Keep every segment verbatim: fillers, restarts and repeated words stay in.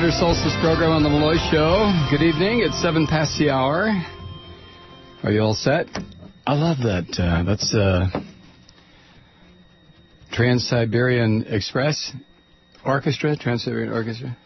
Winter Solstice program on the Malloy Show. Good evening. It's seven past the hour. Are you all set? I love that. Uh, that's uh, Trans-Siberian Express Orchestra. Trans-Siberian Orchestra.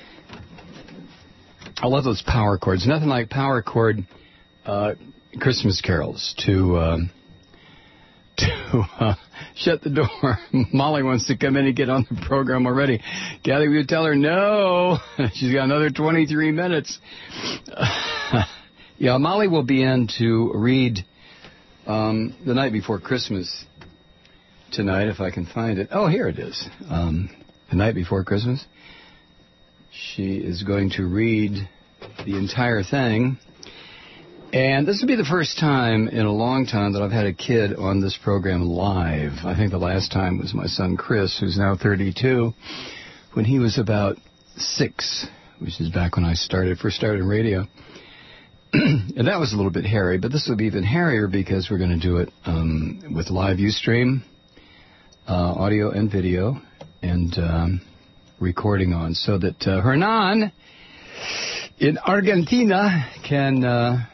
I love those power chords. Nothing like power chord uh, Christmas carols to uh, to uh, shut the door. Molly wants to come in and get on the program already. Kathy, will you tell her no? She's got another twenty-three minutes. Uh, yeah, Molly will be in to read um, The Night Before Christmas tonight, if I can find it. Oh, here it is. Um, The Night Before Christmas. She is going to read the entire thing. And this will be the first time in a long time that I've had a kid on this program live. I think the last time was my son Chris, who's now thirty-two, when he was about six, which is back when I started, first started in radio. And that was a little bit hairy, but this will be even hairier because we're going to do it um, with live Ustream, uh, audio and video, and um, recording on, so that uh, Hernan in Argentina can... Uh,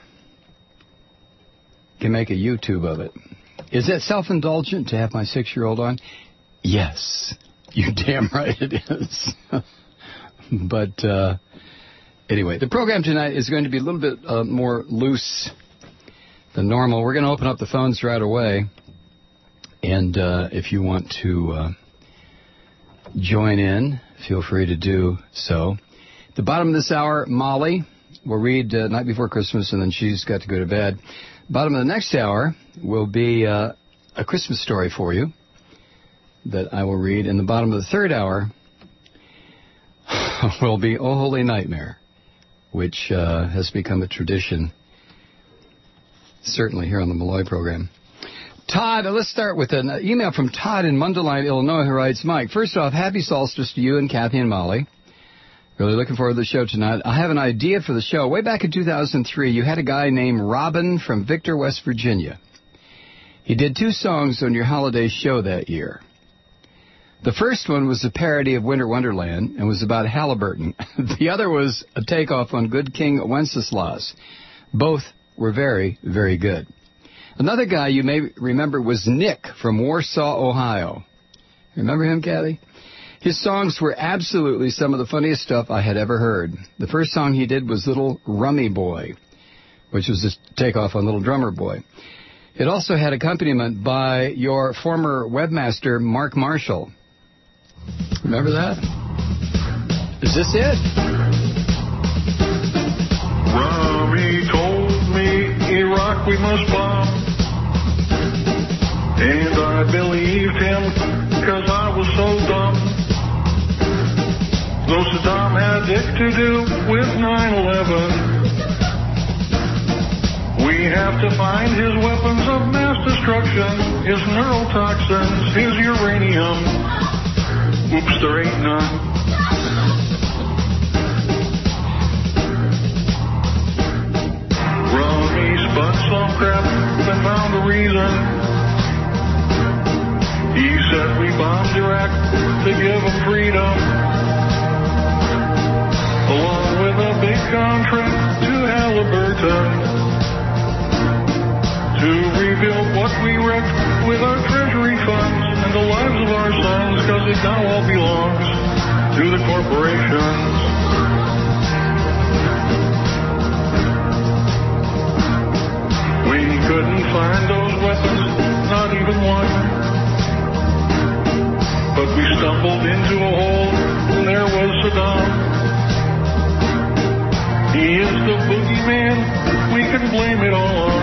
can make a YouTube of it. Is it self-indulgent to have my six-year-old on? Yes. You damn right it is. But uh, anyway, the program tonight is going to be a little bit uh, more loose than normal. We're going to open up the phones right away. And uh, if you want to uh, join in, feel free to do so. At the bottom of this hour, Molly will read uh, Night Before Christmas, and then she's got to go to bed. Bottom of the next hour will be uh, a Christmas story for you that I will read. And the bottom of the third hour will be Oh Holy Nightmare, which uh, has become a tradition, certainly here on the Malloy program. Todd, let's start with an email from Todd in Mundelein, Illinois, who writes, Mike, first off, happy solstice to you and Kathy and Molly. Really looking forward to the show tonight. I have an idea for the show. Way back in two thousand three, you had a guy named Robin from Victor, West Virginia. He did two songs on your holiday show that year. The first one was a parody of Winter Wonderland and was about Halliburton. The other was a takeoff on Good King Wenceslas. Both were very, very good. Another guy you may remember was Nick from Warsaw, Ohio. Remember him, Kathy? His songs were absolutely some of the funniest stuff I had ever heard. The first song he did was Little Rummy Boy, which was a takeoff on Little Drummer Boy. It also had accompaniment by your former webmaster, Mark Marshall. Remember that? Is this it? Rummy told me Iraq we must bomb, and I believed him because I was so dumb. Though Saddam had it to do with nine eleven, we have to find his weapons of mass destruction, his neurotoxins, his uranium. Oops, there ain't none. Rummy spun some crap and found a reason. He said we bombed Iraq to give them freedom, along with a big contract to Halliburton to rebuild what we wrecked with our treasury funds and the lives of our sons, because it now all belongs to the corporations. We couldn't find those weapons, not even one, but we stumbled into a hole and there was Saddam. He is the boogeyman, we can blame it all on.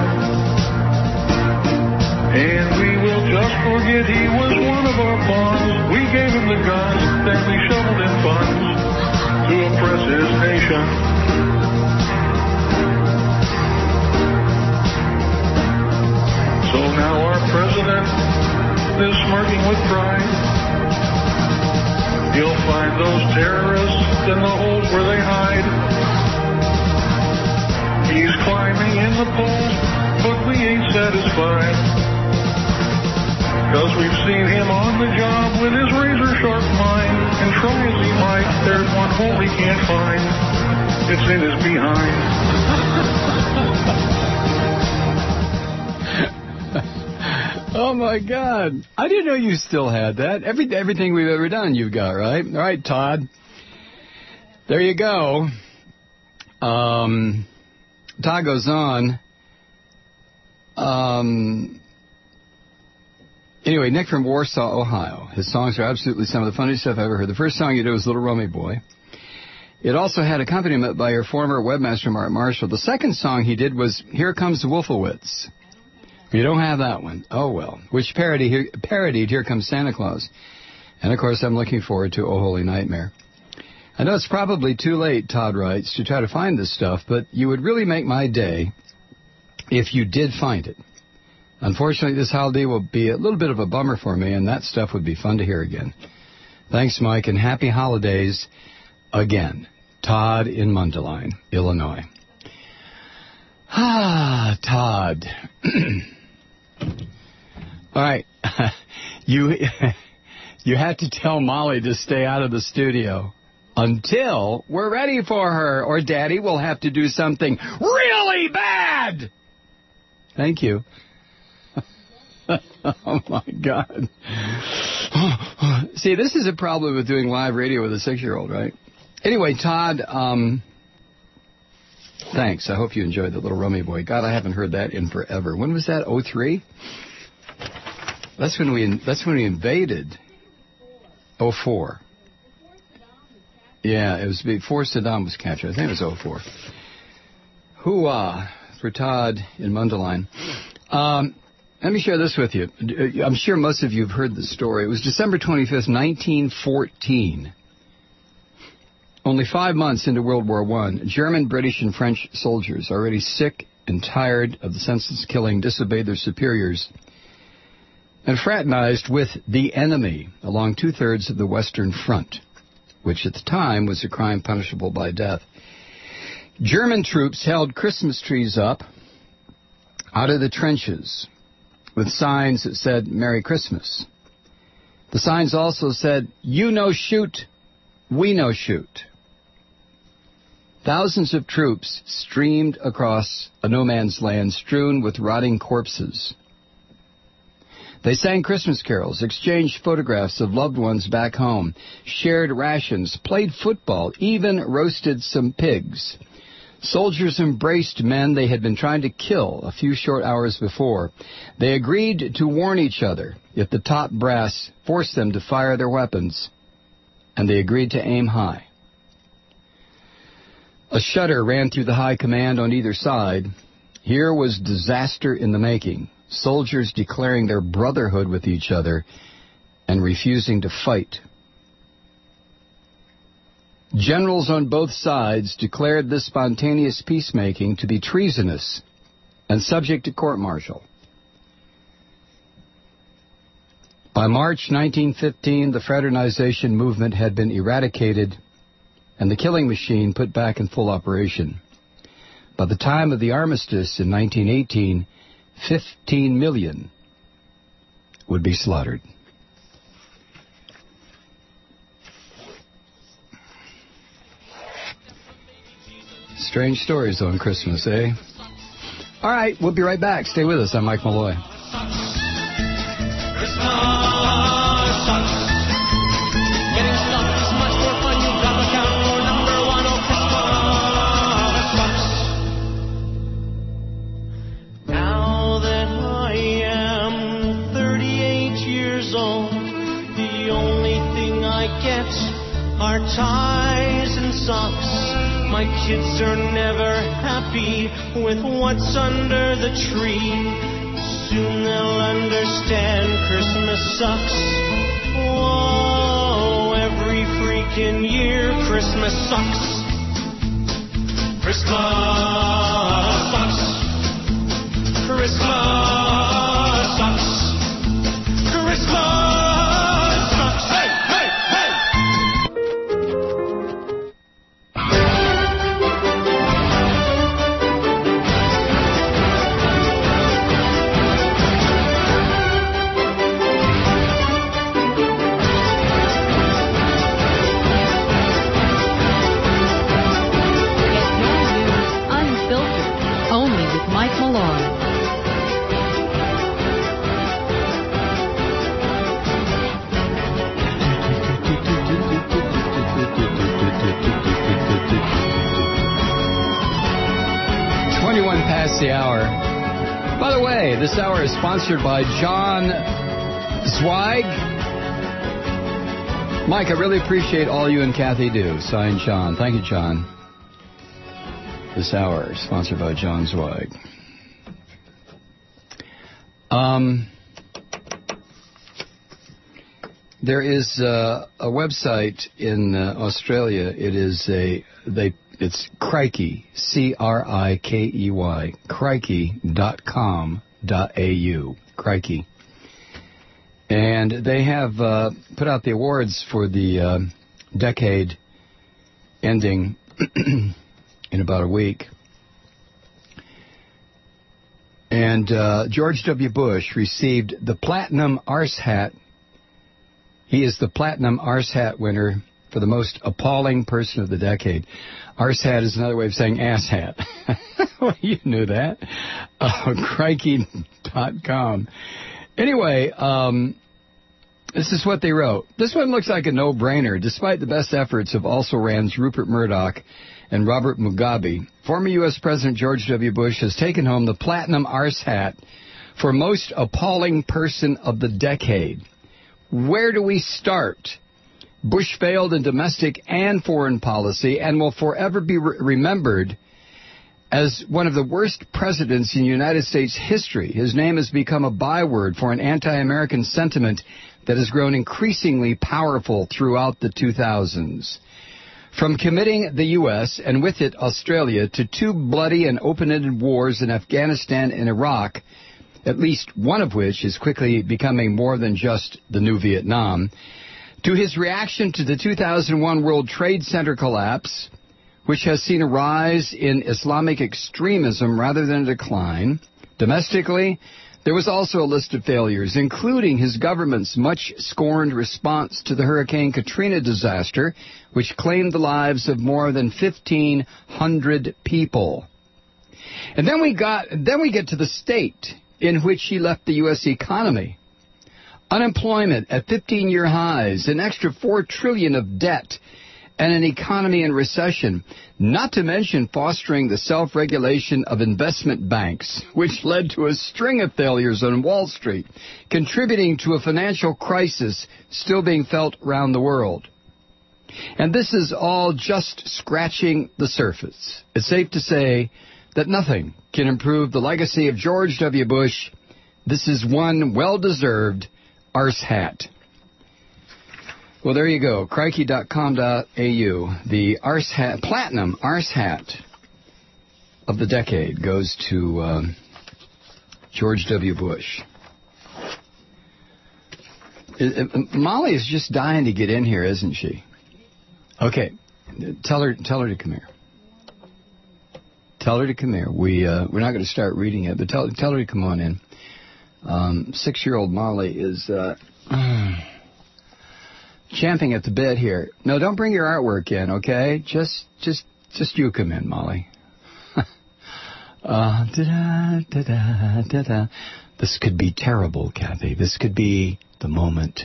And we will just forget he was one of our pawns. We gave him the guns, then we shoveled in funds to oppress his nation. So now our president is smirking with pride. He'll find those terrorists in the holes where they hide. He's climbing in the polls, but we ain't satisfied, 'cause we've seen him on the job with his razor-sharp mind And try as he might, there's one hole he can't find. It's in his behind. Oh, my God. I didn't know you still had that. Every, everything we've ever done, you've got, right? All right, Todd. There you go. Um, Todd goes on. Um, anyway, Nick from Warsaw, Ohio. His songs are absolutely some of the funniest stuff I've ever heard. The first song you did was Little Rummy Boy. It also had accompaniment by your former webmaster, Mark Marshall. The second song he did was Here Comes the Wolfowitz. You don't have that one. Oh, well. Which parody here, parodied Here Comes Santa Claus. And, of course, I'm looking forward to Oh Holy Nightmare. I know it's probably too late, Todd writes, to try to find this stuff, but you would really make my day if you did find it. Unfortunately, this holiday will be a little bit of a bummer for me, and that stuff would be fun to hear again. Thanks, Mike, and happy holidays again. Todd in Mundelein, Illinois. Ah, Todd. All right. you you had to tell Molly to stay out of the studio until we're ready for her, or Daddy will have to do something really bad. Thank you. Oh, my God. See, this is a problem with doing live radio with a six-year-old, right? Anyway, Todd, um, thanks. I hope you enjoyed the Little Rummy Boy. God, I haven't heard that in forever. When was that? oh three? That's when we that's when we invaded. oh four. Yeah, it was before Saddam was captured. I think it was oh four. Hoo-ah for Todd in Mundelein. Um, let me share this with you. I'm sure most of you have heard the story. It was December twenty-fifth, nineteen fourteen. Only five months into World War One, German, British, and French soldiers, already sick and tired of the senseless killing, disobeyed their superiors and fraternized with the enemy along two-thirds of the Western Front, which at the time was a crime punishable by death. German troops held Christmas trees up out of the trenches with signs that said, Merry Christmas. The signs also said, you no shoot, we no shoot. Thousands of troops streamed across a no-man's land strewn with rotting corpses. They sang Christmas carols, exchanged photographs of loved ones back home, shared rations, played football, even roasted some pigs. Soldiers embraced men they had been trying to kill a few short hours before. They agreed to warn each other if the top brass forced them to fire their weapons, and they agreed to aim high. A shudder ran through the high command on either side. Here was disaster in the making. Soldiers declaring their brotherhood with each other and refusing to fight. Generals on both sides declared this spontaneous peacemaking to be treasonous and subject to court-martial. By March nineteen fifteen, the fraternization movement had been eradicated and the killing machine put back in full operation. By the time of the armistice in nineteen eighteen, fifteen million would be slaughtered. Strange stories on Christmas, eh? All right, we'll be right back. Stay with us. I'm Mike Malloy. Our ties and socks. My kids are never happy with what's under the tree. Soon they'll understand Christmas sucks. Whoa, every freaking year Christmas sucks. Christmas sucks. Christmas sucks. Christmas. That's the hour. By the way, this hour is sponsored by John Zweig. Mike, I really appreciate all you and Kathy do. Signed, John. Thank you, John. This hour is sponsored by John Zweig. Um, there is uh, a website in uh, Australia. It is a they. It's Crikey, C R I K E Y, crikey dot com dot A U, Crikey. And they have uh, put out the awards for the uh, decade ending in about a week. And uh, George W. Bush received the Platinum Arse Hat. He is the Platinum Arse Hat winner for the most appalling person of the decade. Arse hat is another way of saying ass hat. Well, you knew that. Uh, crikey dot com. Anyway, um, this is what they wrote. This one looks like a no-brainer. Despite the best efforts of also Rand's Rupert Murdoch and Robert Mugabe, former U S President George W. Bush has taken home the Platinum Arse Hat for most appalling person of the decade. Where do we start? Bush failed in domestic and foreign policy and will forever be re- remembered as one of the worst presidents in United States history. His name has become a byword for an anti-American sentiment that has grown increasingly powerful throughout the two thousands. From committing the U S and with it Australia to two bloody and open-ended wars in Afghanistan and Iraq, at least one of which is quickly becoming more than just the new Vietnam, to his reaction to the two thousand one World Trade Center collapse, which has seen a rise in Islamic extremism rather than a decline. Domestically, there was also a list of failures, including his government's much-scorned response to the Hurricane Katrina disaster, which claimed the lives of more than fifteen hundred people. And then we got, then we get to the state in which he left the U S economy. Unemployment at fifteen-year highs, an extra four trillion dollars of debt, and an economy in recession, not to mention fostering the self-regulation of investment banks, which led to a string of failures on Wall Street, contributing to a financial crisis still being felt around the world. And this is all just scratching the surface. It's safe to say that nothing can improve the legacy of George W. Bush. This is one well-deserved arse hat. Well, there you go. crikey dot com dot A U. The arse hat, Platinum Arse Hat of the decade goes to um, George W. Bush. It, it, Molly is just dying to get in here, isn't she? Okay. Tell her tell her to come here. Tell her to come here. We, uh, we're not going to start reading it, but tell, tell her to come on in. Um, six-year-old Molly is uh, champing at the bit here. No, don't bring your artwork in, okay? Just, just, just you come in, Molly. uh, da-da, da-da, da-da. This could be terrible, Kathy. This could be the moment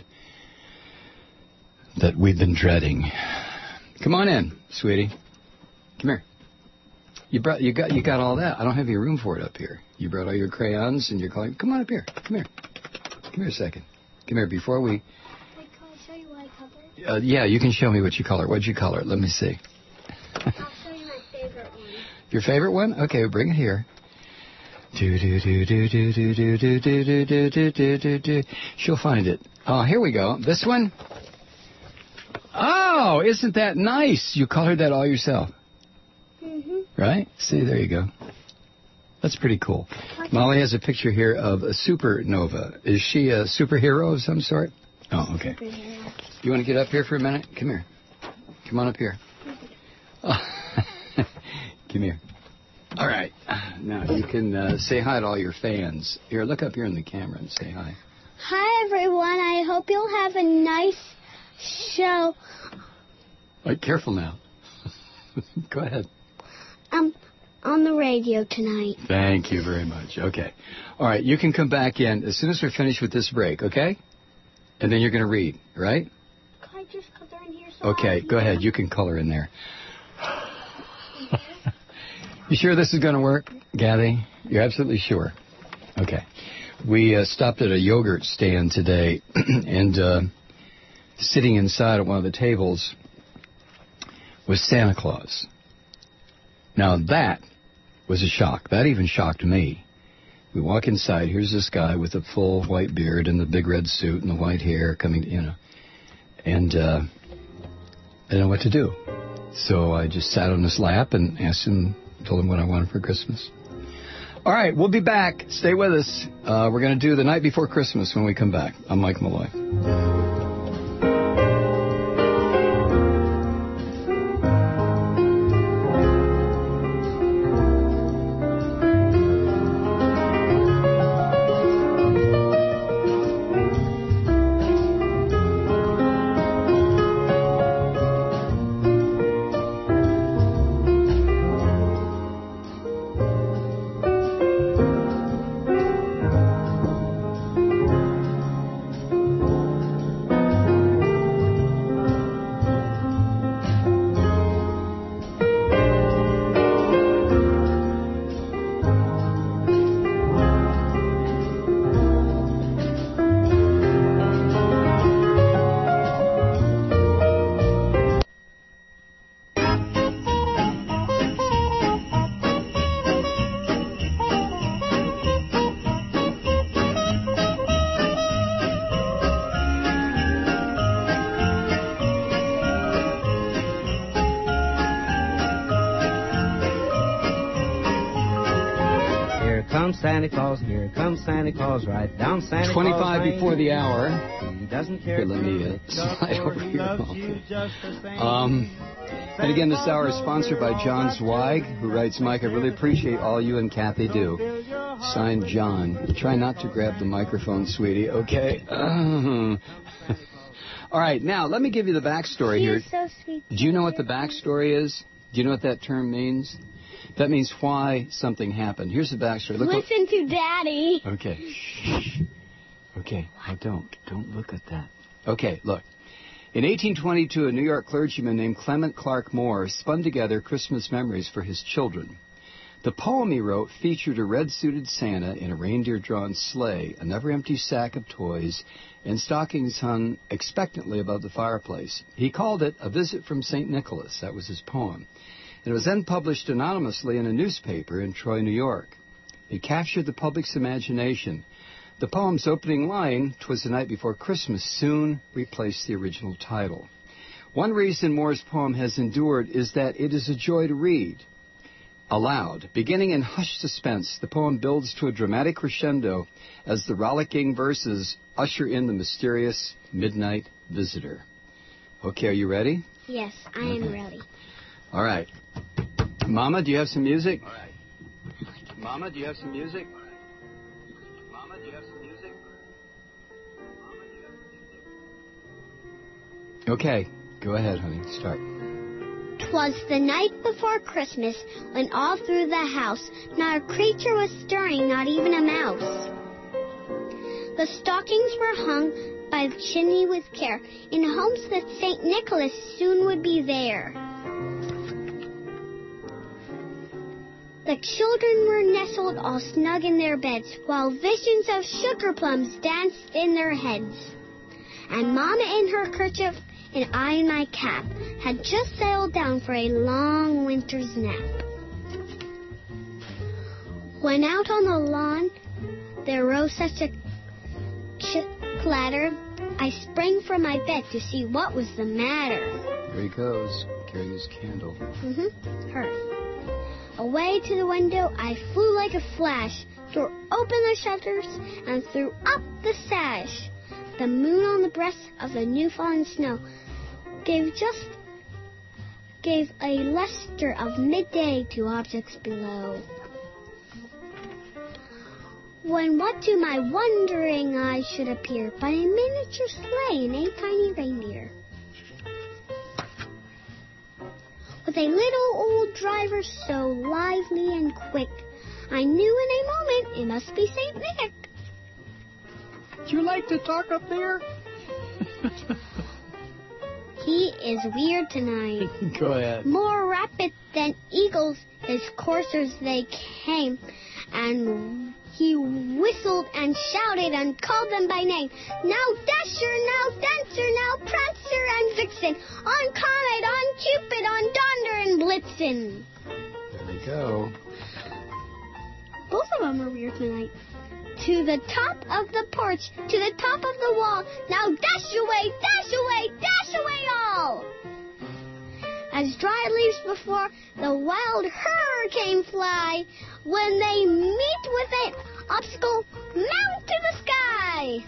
that we've been dreading. Come on in, sweetie. Come here. You brought, you got, you got all that. I don't have any room for it up here. You brought all your crayons and your color. Come on up here. Come here. Come here a second. Come here. Before we. Wait, can I show you what I colored? Uh, yeah, you can show me what you color. What'd you color? Let me see. I'll show you my favorite one. Your favorite one? Okay, bring it here. Do do do do do do do do do do do do do do. She'll find it. Oh, here we go. This one. Oh, isn't that nice? You colored that all yourself. Mm-hmm. Right? See, there you go. That's pretty cool. Molly has a picture here of a supernova. Is she a superhero of some sort? Oh, okay. Superhero. You want to get up here for a minute? Come here. Come on up here. Oh. Come here. All right. Now, you can uh, say hi to all your fans. Here, look up here in the camera and say hi. Hi, everyone. I hope you'll have a nice show. Right, careful now. Go ahead. Um, on the radio tonight. Thank you very much. Okay. All right, you can come back in as soon as we're finished with this break, okay? And then you're going to read, right? Can I just color in here? So Okay, go ahead. You can color in there. You sure this is going to work, Gabby? You're absolutely sure? Okay. We uh, stopped at a yogurt stand today, and uh, sitting inside at one of the tables was Santa Claus. Now, that was a shock. That even shocked me. We walk inside. Here's this guy with a full white beard and the big red suit and the white hair coming, you know. And uh, I didn't know what to do. So I just sat on his lap and asked him, told him what I wanted for Christmas. All right, we'll be back. Stay with us. Uh, we're going to do The Night Before Christmas when we come back. I'm Mike Malloy. Santa Claus, here comes Santa Claus, right down Santa Claus twenty-five Lane. before the hour. He doesn't care. Here, let me uh, slide over here. Um, and again, this hour is sponsored by John Zweig, who writes, Mike, I really appreciate all you and Kathy do. Signed, John. Try not to grab the microphone, sweetie, okay? Uh, all right, now, let me give you the backstory He here. is so sweet. Do you know what the backstory is? Do you know what that term means? That means why something happened. Here's the backstory. Look Listen to Daddy. what... Okay. Shh. Okay. I don't. Don't look at that. Okay, look. In eighteen twenty-two, a New York clergyman named Clement Clark Moore spun together Christmas memories for his children. The poem he wrote featured a red-suited Santa in a reindeer-drawn sleigh, a never-empty sack of toys, and stockings hung expectantly above the fireplace. He called it A Visit from Saint Nicholas. That was his poem. It was then published anonymously in a newspaper in Troy, New York. It captured the public's imagination. The poem's opening line, "'Twas the night before Christmas," soon replaced the original title. One reason Moore's poem has endured is that it is a joy to read aloud. Beginning in hushed suspense, the poem builds to a dramatic crescendo as the rollicking verses usher in the mysterious midnight visitor. Okay, are you ready? Yes, I am Okay. ready. All right. Mama, do you have some music? All right. Mama, do you have some music? All right. Mama, do you have some music? Mama, do you have some music? Okay. Go ahead, honey. Start. 'Twas the night before Christmas, when all through the house not a creature was stirring, not even a mouse. The stockings were hung by the chimney with care, in hopes that Saint Nicholas soon would be there. The children were nestled all snug in their beds, while visions of sugar plums danced in their heads. And Mama in her kerchief and I in my cap had just settled down for a long winter's nap. When out on the lawn there rose such a ch- clatter, I sprang from my bed to see what was the matter. Here he goes. Carrying his candle. Mm-hmm. Her. Away to the window I flew like a flash, tore open the shutters, and threw up the sash. The moon on the breast of the new fallen snow gave just gave a luster of midday to objects below. When what to my wondering eyes should appear but a miniature sleigh and a tiny reindeer, with a little old driver so lively and quick, I knew in a moment it must be Saint Nick. Do you like to talk up there? He is weird tonight. Go ahead. More rapid than eagles, his coursers they came, and he whistled and shouted and called them by name. Now Dasher, now Dancer, now Prancer and Vixen, on Comet, on Cupid, on Donder and Blitzen. There we go. Both of them are weird tonight. To the top of the porch, to the top of the wall, now dash away, dash away, dash away all! As dry leaves before the wild hurricane fly, when they meet with an obstacle, mount to the sky!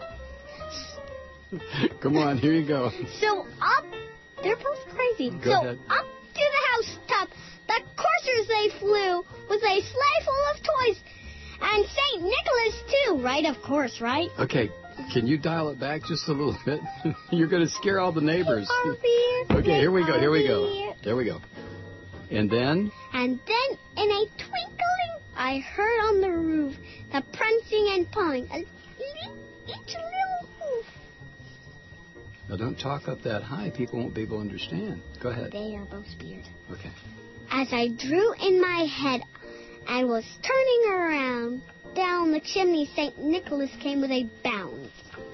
Come on, here you go. So up, they're both crazy. Go so ahead. up to the housetop, the coursers they flew, with a sleigh full of toys, and Saint Nicholas too, right? Of course, right? Okay, can you dial it back just a little bit? You're going to scare all the neighbors. They Okay, here we go, here we go. here. There we go. And then? And then, in a twinkling, I heard on the roof the prancing and pawing, a li- each little hoof. Now, don't talk up that high. People won't be able to understand. Go ahead. They are both weird. Okay. As I drew in my head and was turning around, down the chimney Saint Nicholas came with a bound.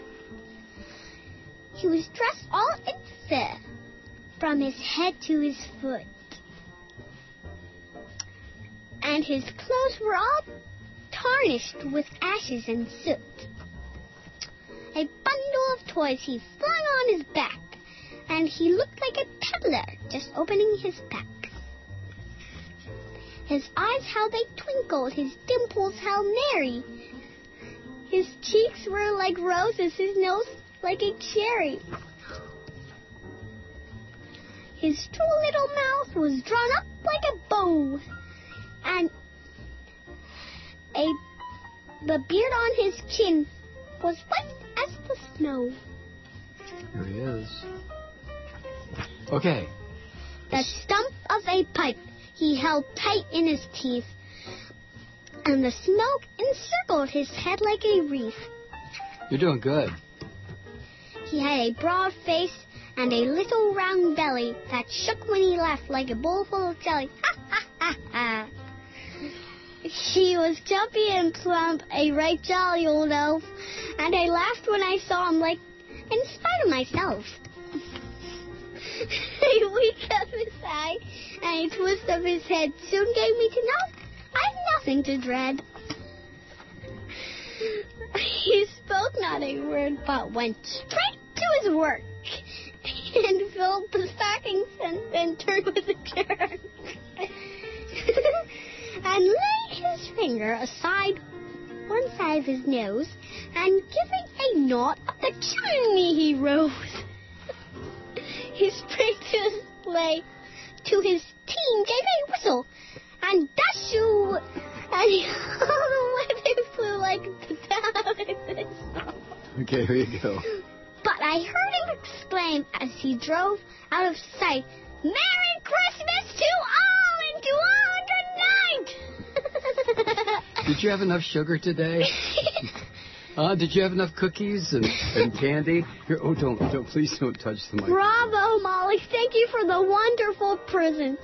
He was dressed all in fur, from his head to his foot. And his clothes were all tarnished with ashes and soot. A bundle of toys he flung on his back, and he looked like a peddler just opening his pack. His eyes, how they twinkled, his dimples, how merry. His cheeks were like roses, his nose like a cherry. His true little mouth was drawn up like a bow, and a the beard on his chin was white as the snow. Here he is. Okay. The stump of a pipe he held tight in his teeth, and the smoke encircled his head like a wreath. You're doing good. He had a broad face and a little round belly that shook when he laughed like a bowl full of jelly. Ha, ha, ha, ha. He was jumpy and plump, a right jolly old elf, and I laughed when I saw him, like, in spite of myself. A wink of his eye and a twist of his head soon gave me to know I've nothing to dread. He spoke not a word, but went straight to his work and filled the stockings and then turned with a jerk and laid his finger aside one side of his nose, and giving a knot up the chimney he rose. He sprang to his sleigh, to his team gave a whistle, and dashu, and he all the way they flew like the down of a thistle. Okay, here you go. But I heard him exclaim as he drove out of sight, "Merry Christmas to all, and to all a good night!" Did you have enough sugar today? Uh, did you have enough cookies and, and candy? Here, oh, don't, don't, please don't touch the mic. Bravo, Molly. Thank you for the wonderful present.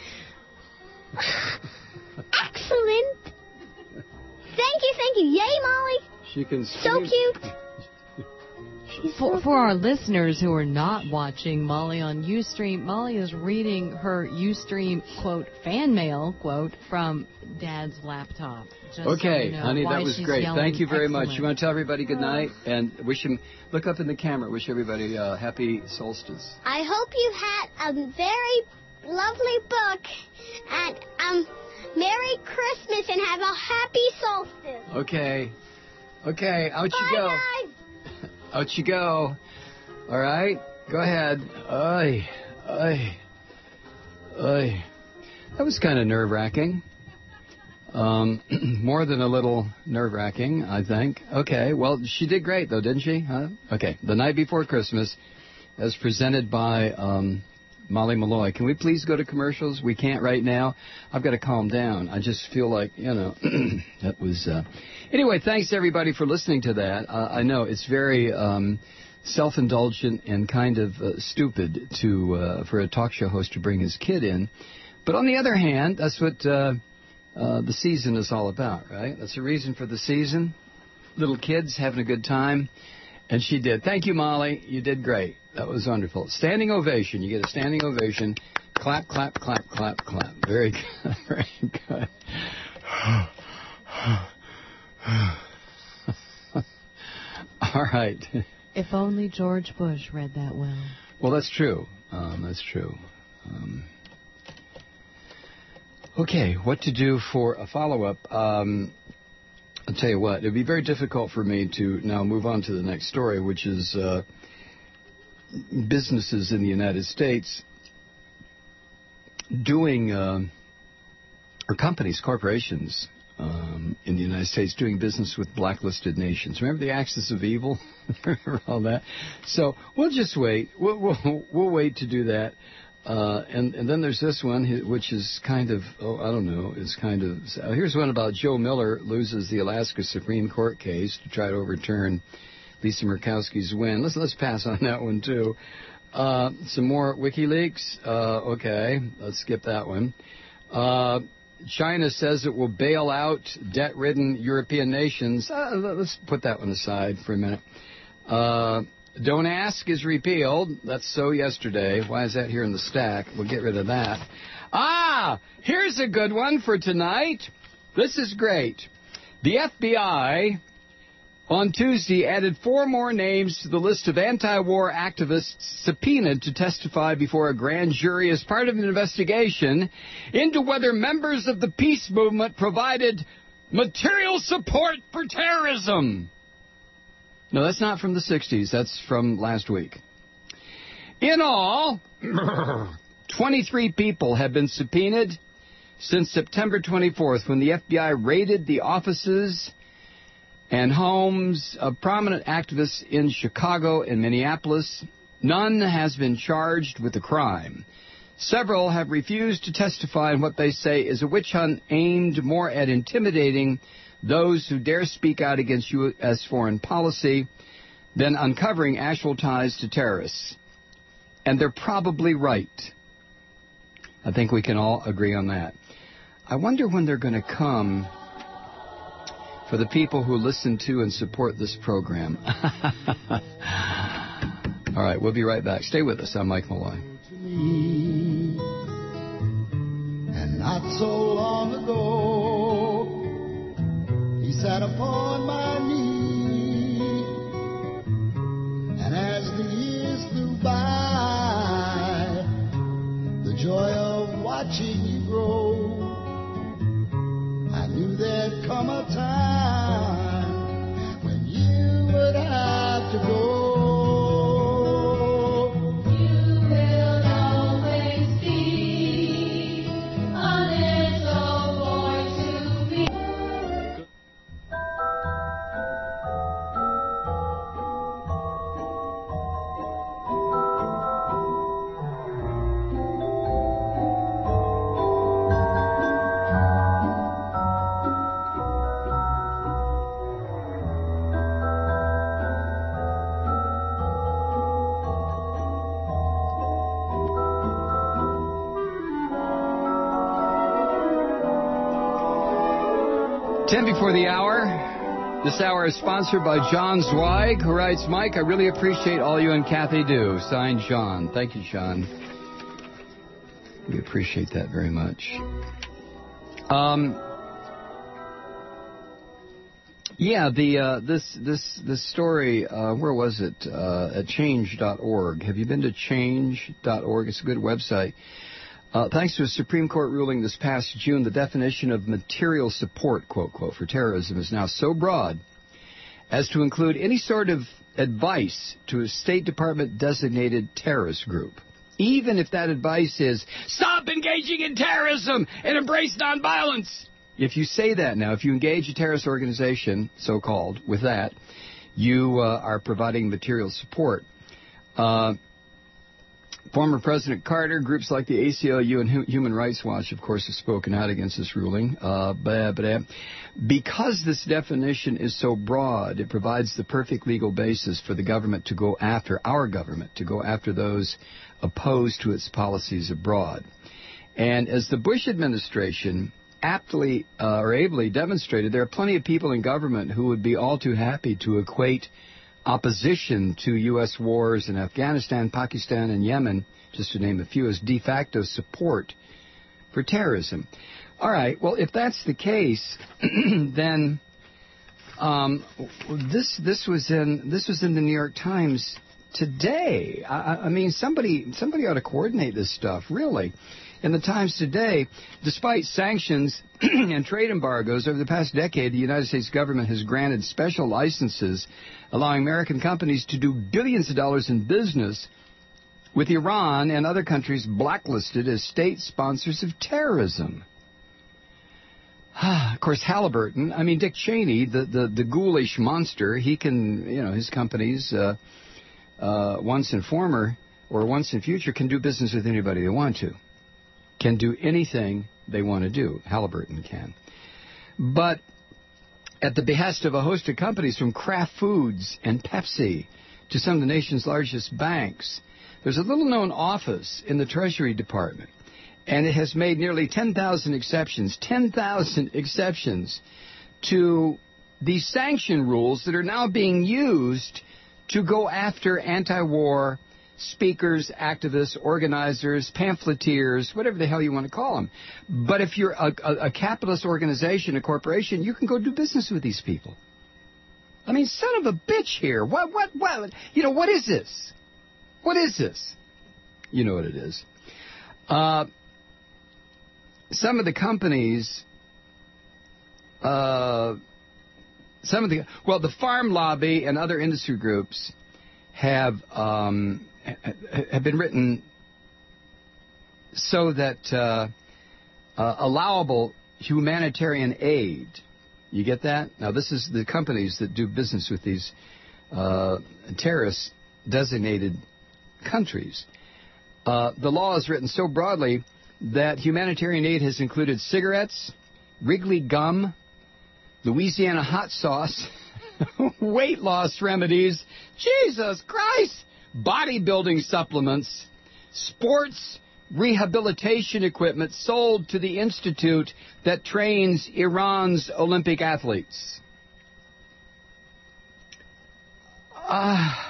Excellent. Thank you, thank you. Yay, Molly. She can So scream. cute. She's For, so for our listeners who are not watching Molly on Ustream, Molly is reading her Ustream, quote, fan mail, quote, from Dad's laptop. Just Okay, so you know honey, why that was she's great. yelling Thank you very much. excellent. You want to tell everybody good night and wish him, look up in the camera, wish everybody uh, happy solstice. I hope you had a very lovely book, and um, Merry Christmas, and have a happy solstice. Okay. Okay, out Bye, you go. guys. Out you go. All right, go ahead. Ay, ay, ay. That was kind of nerve-wracking. Um, more than a little nerve-wracking, I think. Okay, well, she did great, though, didn't she? Huh? Okay, The Night Before Christmas, as presented by um, Molly Malloy. Can we please go to commercials? We can't right now. I've got to calm down. I just feel like, you know, that was... Uh... Anyway, thanks, everybody, for listening to that. Uh, I know it's very um, self-indulgent and kind of uh, stupid to uh, for a talk show host to bring his kid in. But on the other hand, that's what... Uh, uh, the season is all about, right? That's the reason for the season. Little kids having a good time. And she did. Thank you, Molly. You did great. That was wonderful. Standing ovation. You get a standing ovation. Clap, clap, clap, clap, clap. Very good. Very good. All right. If only George Bush read that well. Well, that's true. Um, that's true. Um, okay, what to do for a follow-up? Um, I'll tell you what, it'd be very difficult for me to now move on to the next story, which is uh, businesses in the United States doing, uh, or companies, corporations um, in the United States doing business with blacklisted nations. Remember the axis of evil? Remember all that? So we'll just wait. We'll, we'll, we'll wait to do that. Uh, and, and then there's this one, which is kind of, oh, I don't know, is kind of, uh, here's one about Joe Miller loses the Alaska Supreme Court case to try to overturn Lisa Murkowski's win. Let's, let's pass on that one, too. Uh, some more WikiLeaks. Uh, okay, let's skip that one. Uh, China says it will bail out debt-ridden European nations. Uh, let's put that one aside for a minute. Uh, Don't ask is repealed. That's so yesterday. Why is that here in the stack? We'll get rid of that. Ah, here's a good one for tonight. This is great. The F B I on Tuesday added four more names to the list of anti-war activists subpoenaed to testify before a grand jury as part of an investigation into whether members of the peace movement provided material support for terrorism. No, that's not from the sixties. That's from last week. In all, twenty-three people have been subpoenaed since September twenty-fourth, when the F B I raided the offices and homes of prominent activists in Chicago and Minneapolis. None has been charged with the crime. Several have refused to testify in what they say is a witch hunt aimed more at intimidating those who dare speak out against U S foreign policy than uncovering actual ties to terrorists. And they're probably right. I think we can all agree on that. I wonder when they're going to come for the people who listen to and support this program. All right, we'll be right back. Stay with us. I'm Mike Malloy. And not so long ago, he sat upon my knee, and as the years flew by, the joy of watching you grow, I knew there'd come a time when you would have to go. Ten before the hour. This hour is sponsored by John Zweig, who writes, Mike, I really appreciate all you and Kathy do. Signed, John. Thank you, John. We appreciate that very much. Um, yeah, the uh, this this this story. Uh, where was it? Uh, at change dot org. Have you been to change dot org? It's a good website. Uh, thanks to a Supreme Court ruling this past June, the definition of material support, quote, quote, for terrorism is now so broad as to include any sort of advice to a State Department-designated terrorist group, even if that advice is, stop engaging in terrorism and embrace nonviolence. If you say that now, if you engage a terrorist organization, so-called, with that, you uh, are providing material support. Uh Former President Carter, groups like the A C L U and Human Rights Watch, of course, have spoken out against this ruling. Uh, blah, blah. Because this definition is so broad, it provides the perfect legal basis for the government to go after, our government, to go after those opposed to its policies abroad. And as the Bush administration aptly uh, or ably demonstrated, there are plenty of people in government who would be all too happy to equate opposition to U S wars in Afghanistan, Pakistan, and Yemen, just to name a few, as de facto support for terrorism. All right, well, if that's the case, then um, this this was in this was in the New York Times today. I, I mean, somebody somebody ought to coordinate this stuff, really. In the Times today, despite sanctions and trade embargoes over the past decade, the United States government has granted special licenses allowing American companies to do billions of dollars in business with Iran and other countries blacklisted as state sponsors of terrorism. Of course, Halliburton, I mean, Dick Cheney, the, the, the ghoulish monster, he can, you know, his companies, uh, uh, once and former or once in future, can do business with anybody they want to. Can do anything they want to do. Halliburton can. But at the behest of a host of companies, from Kraft Foods and Pepsi to some of the nation's largest banks, there's a little-known office in the Treasury Department, and it has made nearly ten thousand exceptions, ten thousand exceptions to these sanction rules that are now being used to go after anti-war speakers, activists, organizers, pamphleteers, whatever the hell you want to call them. But if you're a, a, a capitalist organization, a corporation, you can go do business with these people. I mean, son of a bitch here. What, what, what? You know, what is this? What is this? You know what it is. Uh, some of the companies, uh, some of the, well, the farm lobby and other industry groups have um, have been written so that uh, uh, allowable humanitarian aid. You get that? Now, this is the companies that do business with these uh, terrorist designated countries. Uh, the law is written so broadly that humanitarian aid has included cigarettes, Wrigley gum, Louisiana hot sauce, weight loss remedies, Jesus Christ, bodybuilding supplements, sports rehabilitation equipment sold to the institute that trains Iran's Olympic athletes. Ah. Uh,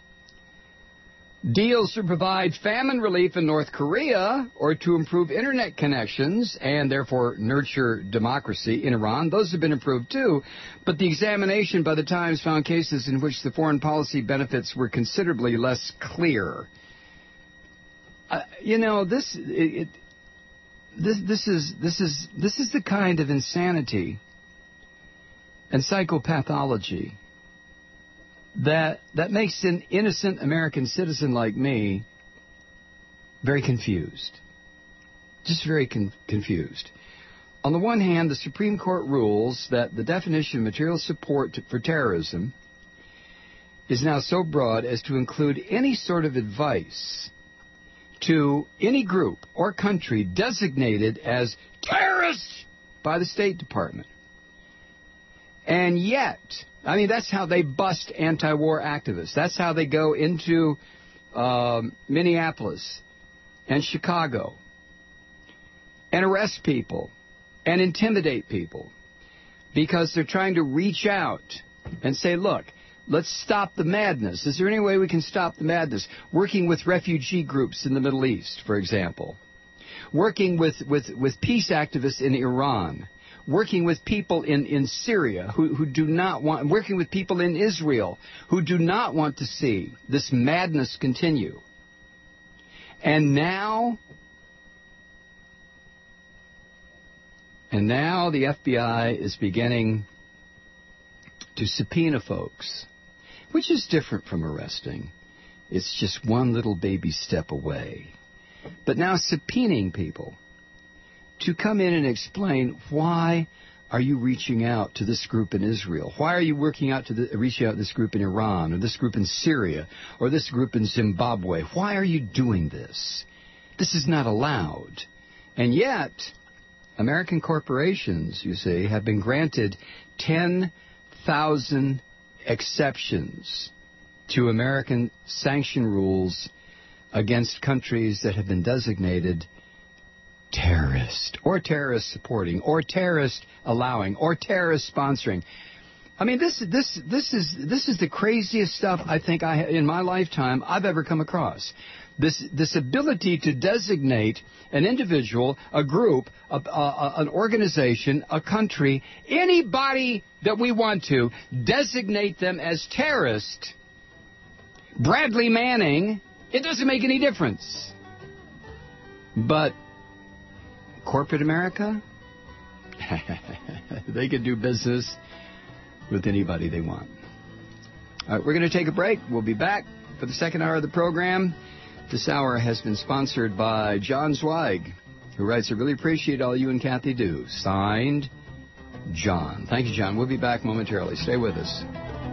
Deals to provide famine relief in North Korea or to improve internet connections and therefore nurture democracy in Iran. Those have been approved too. But the examination by the Times found cases in which the foreign policy benefits were considerably less clear. Uh, you know, this, it, it, this, this is, this is, this is the kind of insanity and psychopathology that that makes an innocent American citizen like me very confused. Just very con- confused. On the one hand, the Supreme Court rules that the definition of material support to, for terrorism is now so broad as to include any sort of advice to any group or country designated as terrorists by the State Department. And yet, I mean, that's how they bust anti-war activists. That's how they go into um, Minneapolis and Chicago and arrest people and intimidate people because they're trying to reach out and say, look, let's stop the madness. Is there any way we can stop the madness? Working with refugee groups in the Middle East, for example. Working with, with, with peace activists in Iran. Working with people in, in Syria who, who do not want, working with people in Israel who do not want to see this madness continue. And now, and now the F B I is beginning to subpoena folks, which is different from arresting. It's just one little baby step away. But now subpoenaing people to come in and explain, why are you reaching out to this group in Israel? Why are you working out to the, reaching out to this group in Iran, or this group in Syria, or this group in Zimbabwe? Why are you doing this? This is not allowed. And yet, American corporations, you see, have been granted ten thousand exceptions to American sanction rules against countries that have been designated terrorist, or terrorist supporting, or terrorist allowing, or terrorist sponsoring. I mean, this this this is this is the craziest stuff I think I in my lifetime I've ever come across. This this ability to designate an individual, a group, a, a, an organization, a country, anybody that we want to, designate them as terrorist. Bradley Manning, it doesn't make any difference. But corporate America, they can do business with anybody they want. All right, we're going to take a break. We'll be back for the second hour of the program. This hour has been sponsored by John Zweig, who writes, I really appreciate all you and Kathy do. Signed, John. Thank you, John. We'll be back momentarily. Stay with us.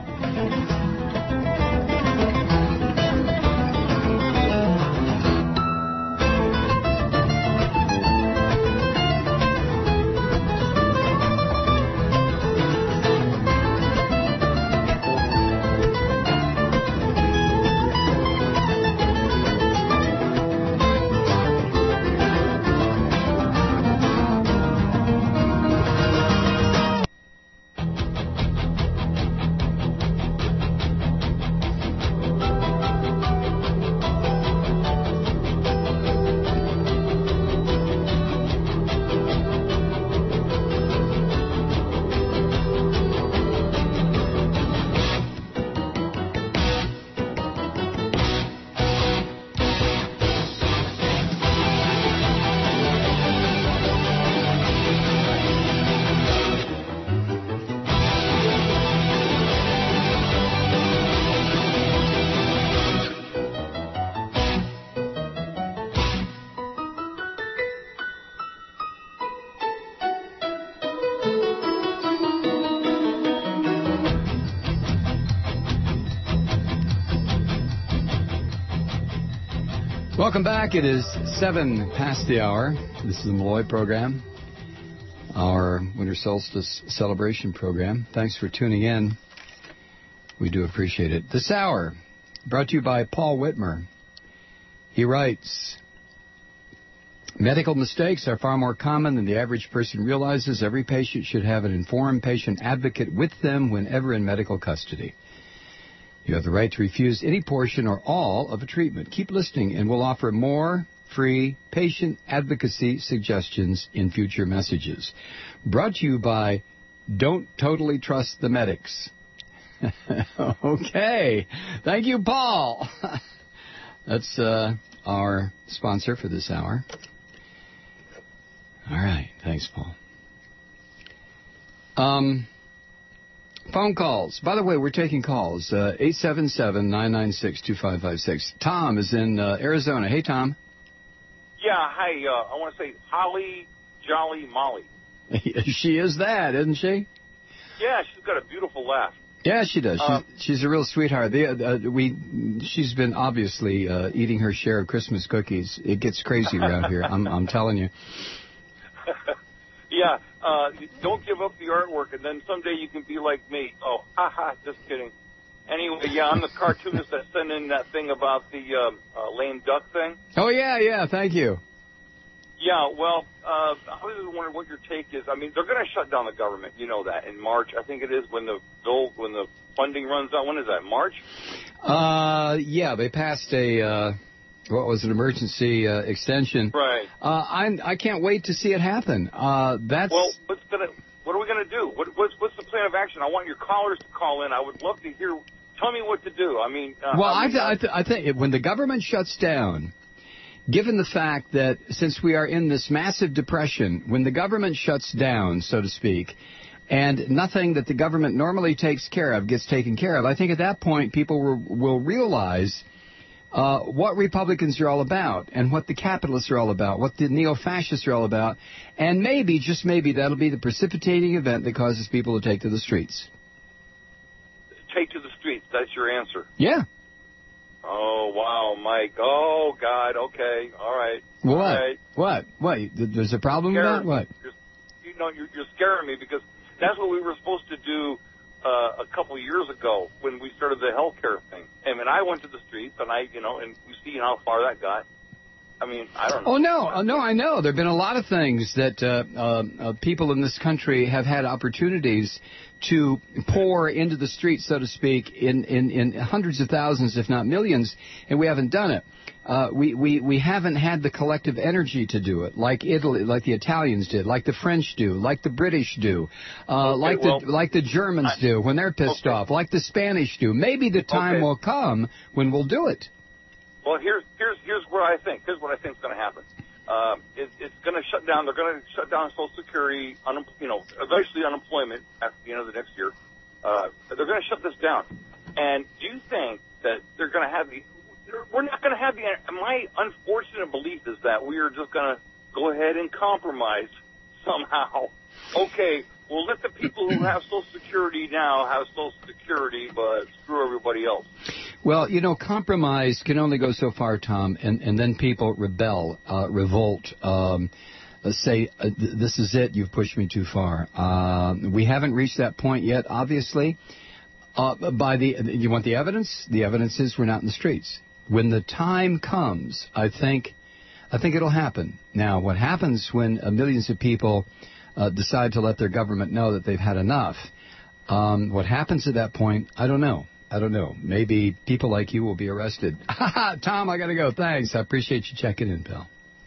Welcome back. It is seven past the hour. This is the Malloy program, our winter solstice celebration program. Thanks for tuning in. We do appreciate it. This hour, brought to you by Paul Whitmer. He writes, medical mistakes are far more common than the average person realizes. Every patient should have an informed patient advocate with them whenever in medical custody. You have the right to refuse any portion or all of a treatment. Keep listening, and we'll offer more free patient advocacy suggestions in future messages. Brought to you by Don't Totally Trust the Medics. Okay. Thank you, Paul. That's uh, our sponsor for this hour. All right. Thanks, Paul. Um... Phone calls. By the way, we're taking calls. Uh, eight seven seven, nine nine six, two five five six. Tom is in uh, Arizona. Hey, Tom. Yeah, hi. Uh, I want to say Holly Jolly Molly. She is that, isn't she? Yeah, she's got a beautiful laugh. Yeah, she does. Uh, she's, she's a real sweetheart. The, uh, we, she's been obviously uh, eating her share of Christmas cookies. It gets crazy around here. I'm, I'm telling you. Yeah, uh, don't give up the artwork, and then someday you can be like me. Oh, haha, just kidding. Anyway, yeah, I'm the cartoonist that sent in that thing about the uh, uh, lame duck thing. Oh, yeah, yeah, thank you. Yeah, well, uh, I was just wondering what your take is. I mean, they're going to shut down the government. You know that in March, I think it is, when the bill, when the funding runs out. When is that, March? Uh, yeah, they passed a... Uh... What was an emergency uh, extension? Right. Uh, I'm, I can't wait to see it happen. Uh, that's. Well, what's gonna, what are we going to do? What, what's, what's the plan of action? I want your callers to call in. I would love to hear. Tell me what to do. I mean. Uh, well, I, I, mean, th- I, th- I think when the government shuts down, given the fact that since we are in this massive depression, when the government shuts down, so to speak, and nothing that the government normally takes care of gets taken care of, I think at that point people will, will realize Uh, what Republicans are all about and what the capitalists are all about, what the neo-fascists are all about, and maybe, just maybe, that'll be the precipitating event that causes people to take to the streets. Take to the streets. That's your answer. Yeah. Oh, wow, Mike. Oh, God. Okay. All right. What? All right. What? What? There's a problem with that? What? You're, you know, you're, you're scaring me because that's what we were supposed to do Uh, a couple of years ago when we started the health care thing. And when I went to the streets, and I, you know, and we see how far that got. I mean, I don't know. Oh, no. Uh, no, I know. There have been a lot of things that uh, uh, uh, people in this country have had opportunities to pour into the streets, so to speak, in, in, in hundreds of thousands, if not millions, and we haven't done it. Uh, we, we, we haven't had the collective energy to do it, like Italy, like the Italians did, like the French do, like the British do, uh, okay, like well, the like the Germans I, do when they're pissed okay. off, like the Spanish do. Maybe the time okay. will come when we'll do it. Well, here's here's here's where I think. Here's what I think is going to happen. Uh, it, it's going to shut down. They're going to shut down Social Security, un, you know, eventually unemployment at the end of the next year. Uh, they're going to shut this down. And do you think that they're going to have the? We're not going to have the. My unfortunate belief is that we are just going to go ahead and compromise somehow. Okay, we'll let the people who have Social Security now have Social Security, but screw everybody else. Well, you know, compromise can only go so far, Tom, and, and then people rebel, uh, revolt, um, say, uh, th- this is it, you've pushed me too far. Uh, we haven't reached that point yet, obviously. Uh, by the, you want the evidence? The evidence is we're not in the streets. When the time comes, I think, I think it'll happen. Now, what happens when uh, millions of people uh, decide to let their government know that they've had enough? Um, what happens at that point? I don't know. I don't know. Maybe people like you will be arrested. Tom, I got to go. Thanks. I appreciate you checking in, pal.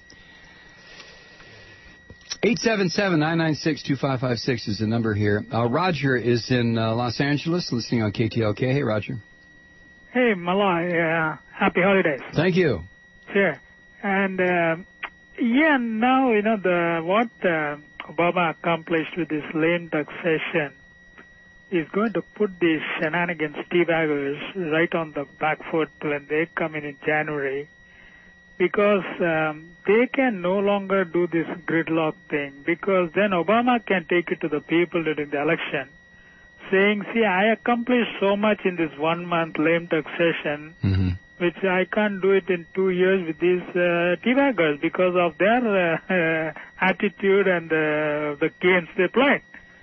eight seven seven, nine nine six, two five five six is the number here. Uh, Roger is in uh, Los Angeles listening on K T L K. Hey, Roger. Hey, Malai. Uh, happy holidays. Thank you. Sure. And, uh, yeah, now, you know, the what uh, Obama accomplished with this lame duck session is going to put these shenanigans steebaggers right on the back foot when they come in in January, because um, they can no longer do this gridlock thing, because then Obama can take it to the people during the election, saying, see, I accomplished so much in this one-month lame duck session, mm-hmm. which I can't do it in two years with these uh, teabaggers because of their uh, uh, attitude and uh, the games they played.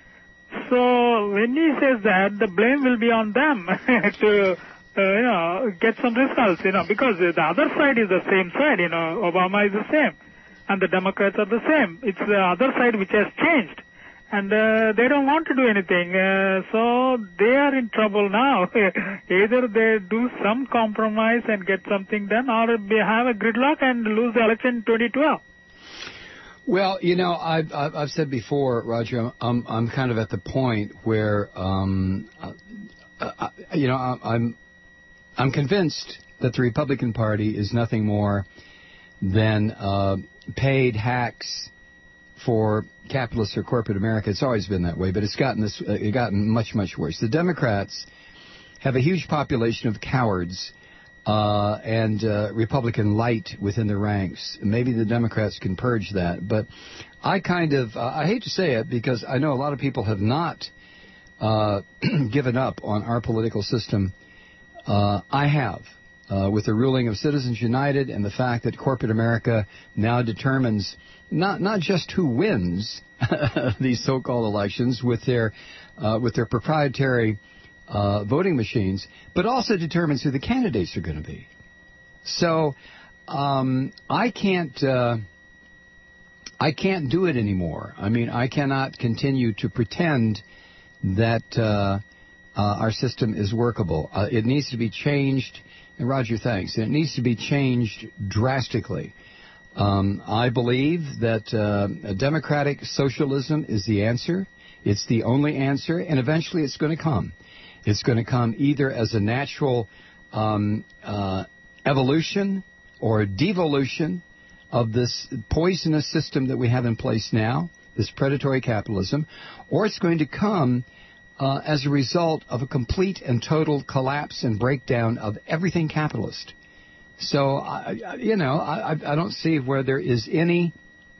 So when he says that, the blame will be on them to, uh, you know, get some results, you know, because the other side is the same side, you know, Obama is the same, and the Democrats are the same. It's the other side which has changed, and uh, they don't want to do anything, uh, so they are in trouble now. Either they do some compromise and get something done, or they have a gridlock and lose the election in twenty twelve. Well, you know, I've, I've said before, Roger, I'm, I'm kind of at the point where, um, uh, you know, I'm, I'm convinced that the Republican Party is nothing more than uh, paid hacks for capitalist or corporate America. It's always been that way, but it's gotten this, uh, it's gotten much, much worse. The Democrats have a huge population of cowards. Uh, and uh, Republican light within the ranks. Maybe the Democrats can purge that. But I kind of, uh, I hate to say it because I know a lot of people have not uh, given up on our political system. Uh, I have. Uh, with the ruling of Citizens United and the fact that corporate America now determines not not just who wins these so-called elections with their uh, with their proprietary Uh, voting machines, but also determines who the candidates are going to be. So um, I can't uh, I can't do it anymore. I mean, I cannot continue to pretend that uh, uh, our system is workable. Uh, it needs to be changed. And Roger, thanks. It needs to be changed drastically. Um, I believe that uh, a democratic socialism is the answer. It's the only answer, and eventually it's going to come. It's going to come either as a natural um, uh, evolution or devolution of this poisonous system that we have in place now, this predatory capitalism, or it's going to come uh, as a result of a complete and total collapse and breakdown of everything capitalist. So, I, you know, I, I don't see where there is any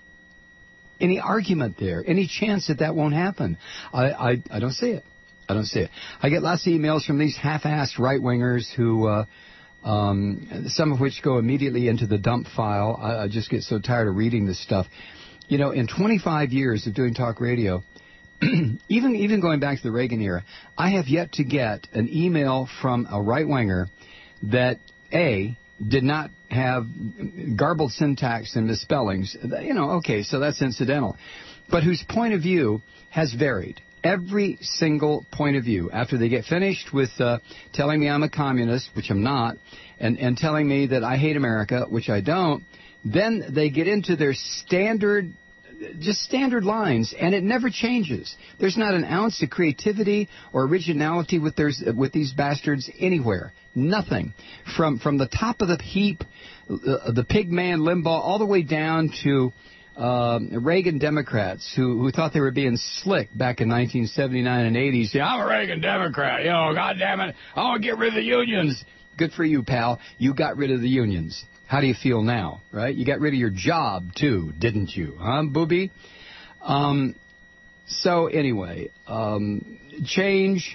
any argument there, any chance that that won't happen. I, I, I don't see it. I don't see it. I get lots of emails from these half-assed right-wingers who, uh, um, some of which go immediately into the dump file. I, I just get so tired of reading this stuff. You know, in twenty-five years of doing talk radio, even even going back to the Reagan era, I have yet to get an email from a right-winger that, A, did not have garbled syntax and misspellings, you know, okay, so that's incidental. But whose point of view has varied. Every single point of view. After they get finished with uh, telling me I'm a communist, which I'm not, and, and telling me that I hate America, which I don't, then they get into their standard, just standard lines, and it never changes. There's not an ounce of creativity or originality with their, with these bastards anywhere. Nothing. From from the top of the heap, uh, the pig man Limbaugh, all the way down to uh, Reagan Democrats who, who thought they were being slick back in nineteen seventy-nine and eighty. Say, I'm a Reagan Democrat. You know, God damn it, I want to get rid of the unions. Good for you, pal. You got rid of the unions. How do you feel now, right? You got rid of your job, too, didn't you? Huh, booby? Um, so, anyway, um, change...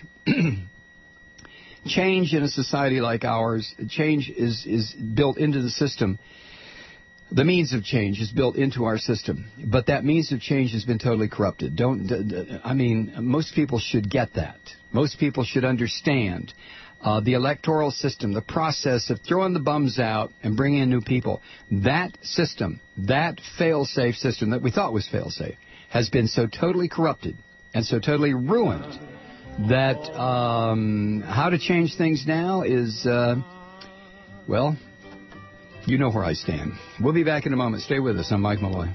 Change in a society like ours, change is, is built into the system. The means of change is built into our system. But that means of change has been totally corrupted. Don't, I mean, most people should get that. Most people should understand uh, the electoral system, the process of throwing the bums out and bringing in new people. That system, that fail-safe system that we thought was fail-safe, has been so totally corrupted and so totally ruined that um, how to change things now is, uh, well, you know where I stand. We'll be back in a moment. Stay with us. I'm Mike Malloy.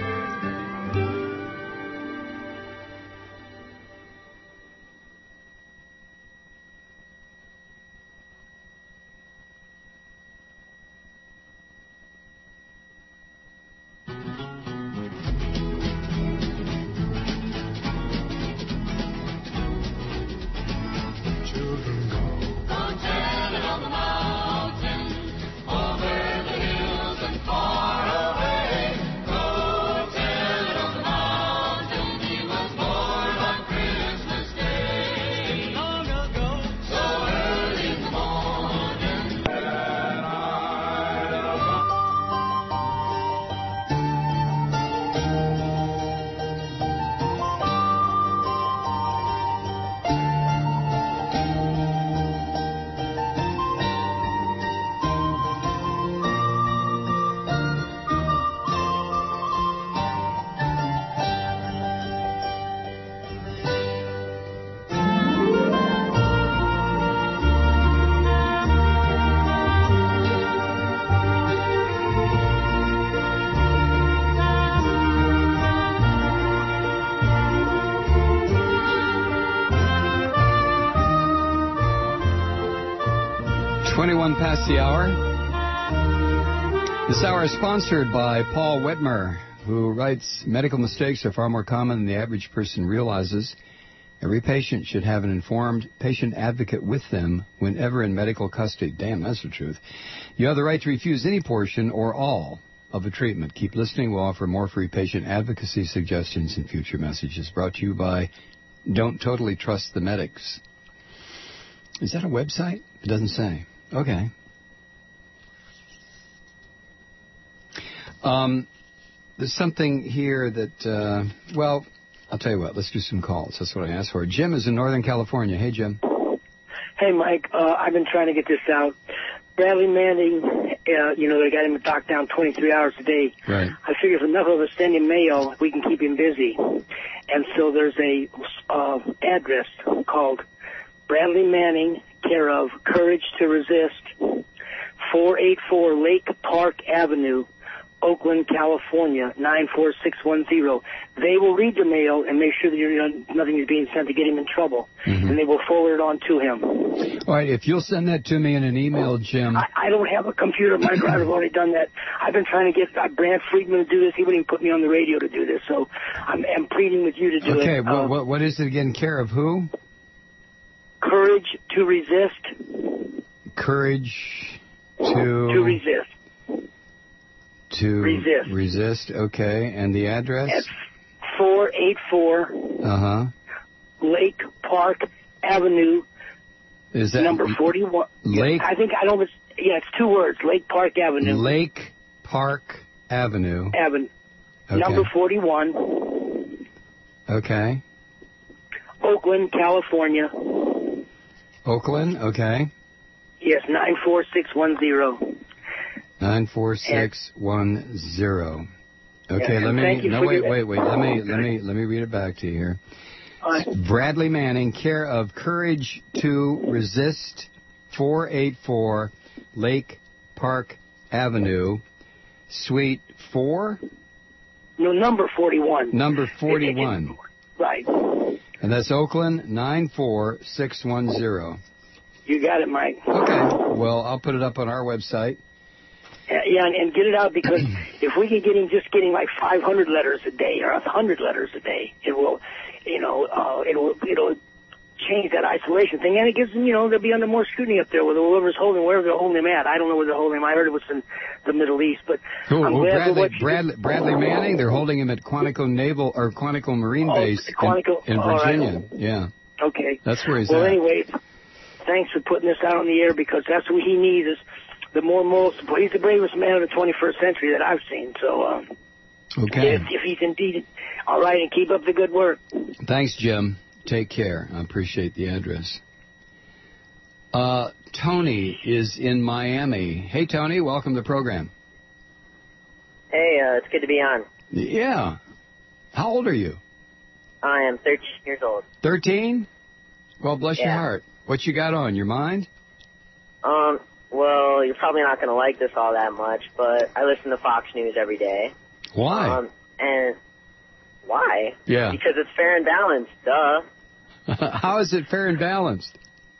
twenty-one past the hour. This hour is sponsored by Paul Whitmer, who writes, medical mistakes are far more common than the average person realizes. Every patient should have an informed patient advocate with them whenever in medical custody. Damn, that's the truth. You have the right to refuse any portion or all of a treatment. Keep listening. We'll offer more free patient advocacy suggestions in future messages. Brought to you by Don't Totally Trust the Medics. Is that a website? It doesn't say. Okay. Um, there's something here that, uh, well, I'll tell you what. Let's do some calls. That's what I asked for. Jim is in Northern California. Hey, Jim. Hey, Mike. Uh, I've been trying to get this out. Bradley Manning, uh, you know, they got him locked down twenty-three hours a day. Right. I figure if enough of us send him mail, we can keep him busy. And so there's a uh, address called Bradley Manning, care of Courage to Resist, four eighty-four Lake Park Avenue, Oakland, California, nine four six one zero. They will read your mail and make sure that you're, nothing is being sent to get him in trouble, mm-hmm. and they will forward it on to him. All right, if you'll send that to me in an email, Jim. I, I don't have a computer, Mike. I've already done that. I've been trying to get uh, Brad Friedman to do this. He wouldn't even put me on the radio to do this, so I'm, I'm pleading with you to do okay, it. Okay, uh, what, what is it again? Care of who? Courage to Resist. Courage to... To resist. To resist. Resist, okay. And the address? It's four eighty-four uh-huh. Lake Park Avenue, is that number forty-one. Lake? I think, I don't know if it's, yeah, it's two words, Lake Park Avenue. Lake Park Avenue. Avenue. Okay. Number forty-one. Okay. Oakland, California. Oakland, okay. Yes, nine four six one zero. nine four six one zero. Okay, Yeah, let me. thank you No, for wait, your- wait, wait. Let me, let me, let me read it back to you here. Bradley Manning, care of Courage to Resist, four eighty-four Lake Park Avenue, Suite four. No, number forty-one. Number forty-one. Right. And that's Oakland, nine four six one zero. You got it, Mike. Okay. Well, I'll put it up on our website. Uh, yeah, and, and get it out, because if we can get him just getting like five hundred letters a day or one hundred letters a day, it will, you know, uh, it'll it'll change that isolation thing, and it gives them, you know, they'll be under more scrutiny up there with whoever's holding, wherever they're holding him at. I don't know where they're holding him. I heard it was in the Middle East, but Oh, I'm oh, glad for Bradley, what you Bradley, Bradley Manning, they're holding him at Quantico Naval or Quantico Marine Oh, Base Quantico, in, in all right. Virginia. Yeah, Okay. that's where he's well, at. anyway, thanks for putting this out on the air, because that's what he needs, is the more moral support. He's the bravest man of the twenty-first century that I've seen. So, um, Okay. if, if he's indeed all right, and keep up the good work. Thanks, Jim. Take care. I appreciate the address. Uh, Tony is in Miami. Hey, Tony, welcome to the program. Hey, uh, it's good to be on. Yeah. How old are you? I am thirteen years old. thirteen? Well, bless your Yeah. heart. What you got on your mind? Um, well, you're probably not going to like this all that much, but I listen to Fox News every day. Why? Um, and why? Yeah. Because it's fair and balanced, duh. How is it fair and balanced?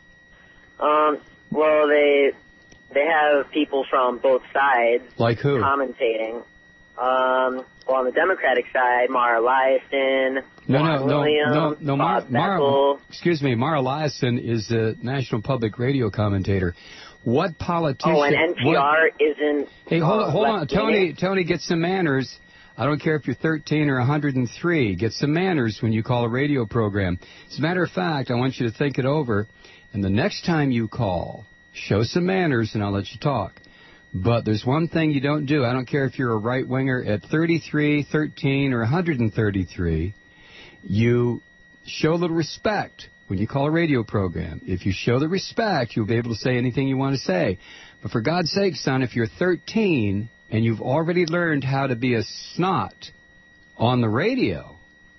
Um, well, they they have people from both sides Like who? commentating. Um, well, on the Democratic side, Mara Liasson, No, Juan no, no, Williams, no, no. Mara, Bob Mara, Beckel. excuse me, Mara Liasson is a National Public Radio commentator. What politician? Oh, and N P R what, isn't. hey, hold uh, on, hold on, left-leaning. Tony. Tony, get some manners. I don't care if you're thirteen or one hundred three. Get some manners when you call a radio program. As a matter of fact, I want you to think it over, and the next time you call, show some manners, and I'll let you talk. But there's one thing you don't do. I don't care if you're a right-winger at thirty-three, thirteen, or one hundred thirty-three. You show a little respect when you call a radio program. If you show the respect, you'll be able to say anything you want to say. But for God's sake, son, if you're thirteen and you've already learned how to be a snot on the radio,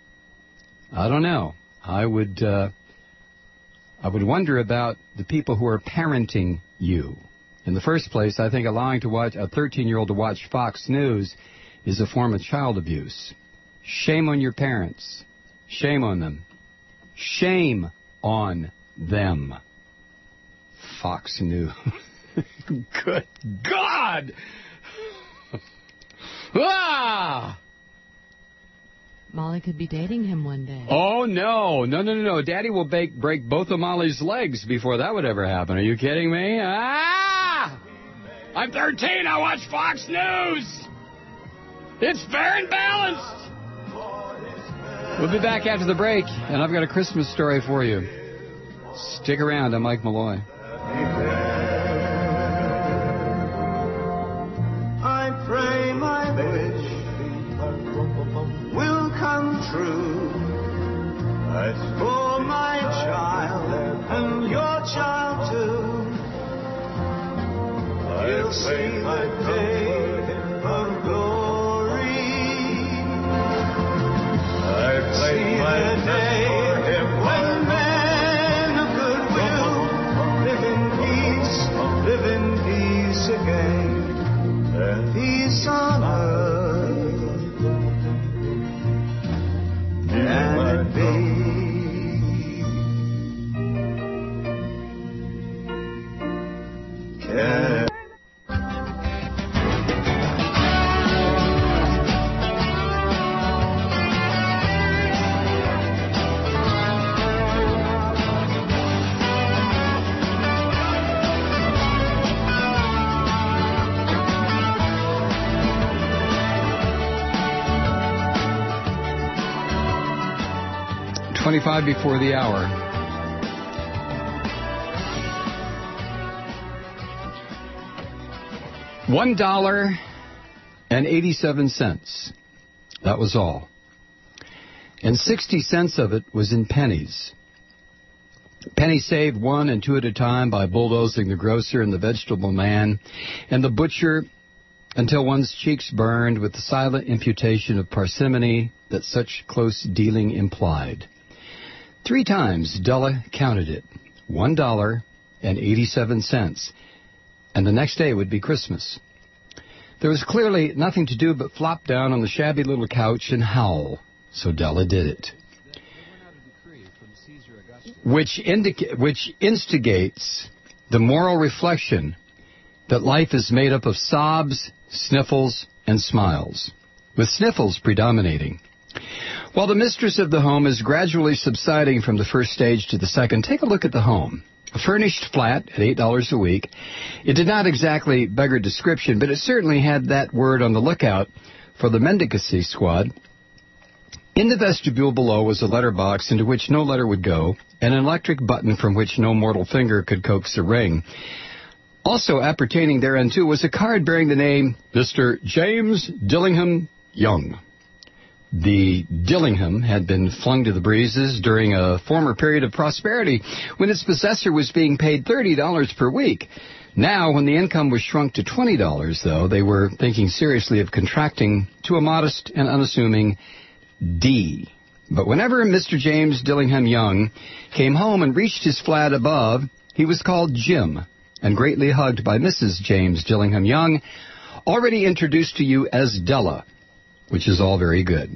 I don't know. I would, uh, I would wonder about the people who are parenting you. In the first place, I think allowing to watch a thirteen-year-old to watch Fox News is a form of child abuse. Shame on your parents. Shame on them. Shame on them. Fox News. Good God! Ah! Molly could be dating him one day. Oh, no. No, no, no, no. Daddy will break, break both of Molly's legs before that would ever happen. Are you kidding me? Ah! I'm thirteen. I watch Fox News. It's fair and balanced. We'll be back after the break, and I've got a Christmas story for you. Stick around. I'm Mike Malloy. I pray my wish will come true. As for my child and your child too, you'll see the day of glory. I see the day when men of goodwill live in peace, live in peace again. Peace on earth, and it be. Can twenty-five before the hour. One dollar and eighty-seven cents. That was all. And sixty cents of it was in pennies. Pennies saved one and two at a time by bulldozing the grocer and the vegetable man and the butcher until one's cheeks burned with the silent imputation of parsimony that such close dealing implied. Three times Della counted it, one dollar and eighty-seven cents, and the next day would be Christmas. There was clearly nothing to do but flop down on the shabby little couch and howl, so Della did it. Which, indica- which instigates the moral reflection that life is made up of sobs, sniffles, and smiles, with sniffles predominating. While the mistress of the home is gradually subsiding from the first stage to the second, take a look at the home. A furnished flat at eight dollars a week. It did not exactly beggar description, but it certainly had that word on the lookout for the mendicancy squad. In the vestibule below was a letterbox into which no letter would go, and an electric button from which no mortal finger could coax a ring. Also appertaining thereunto was a card bearing the name Mister James Dillingham Young. The Dillingham had been flung to the breezes during a former period of prosperity when its possessor was being paid thirty dollars per week. Now, when the income was shrunk to twenty dollars, though, they were thinking seriously of contracting to a modest and unassuming D. But whenever Mister James Dillingham Young came home and reached his flat above, he was called Jim and greatly hugged by Missus James Dillingham Young, already introduced to you as Della, which is all very good.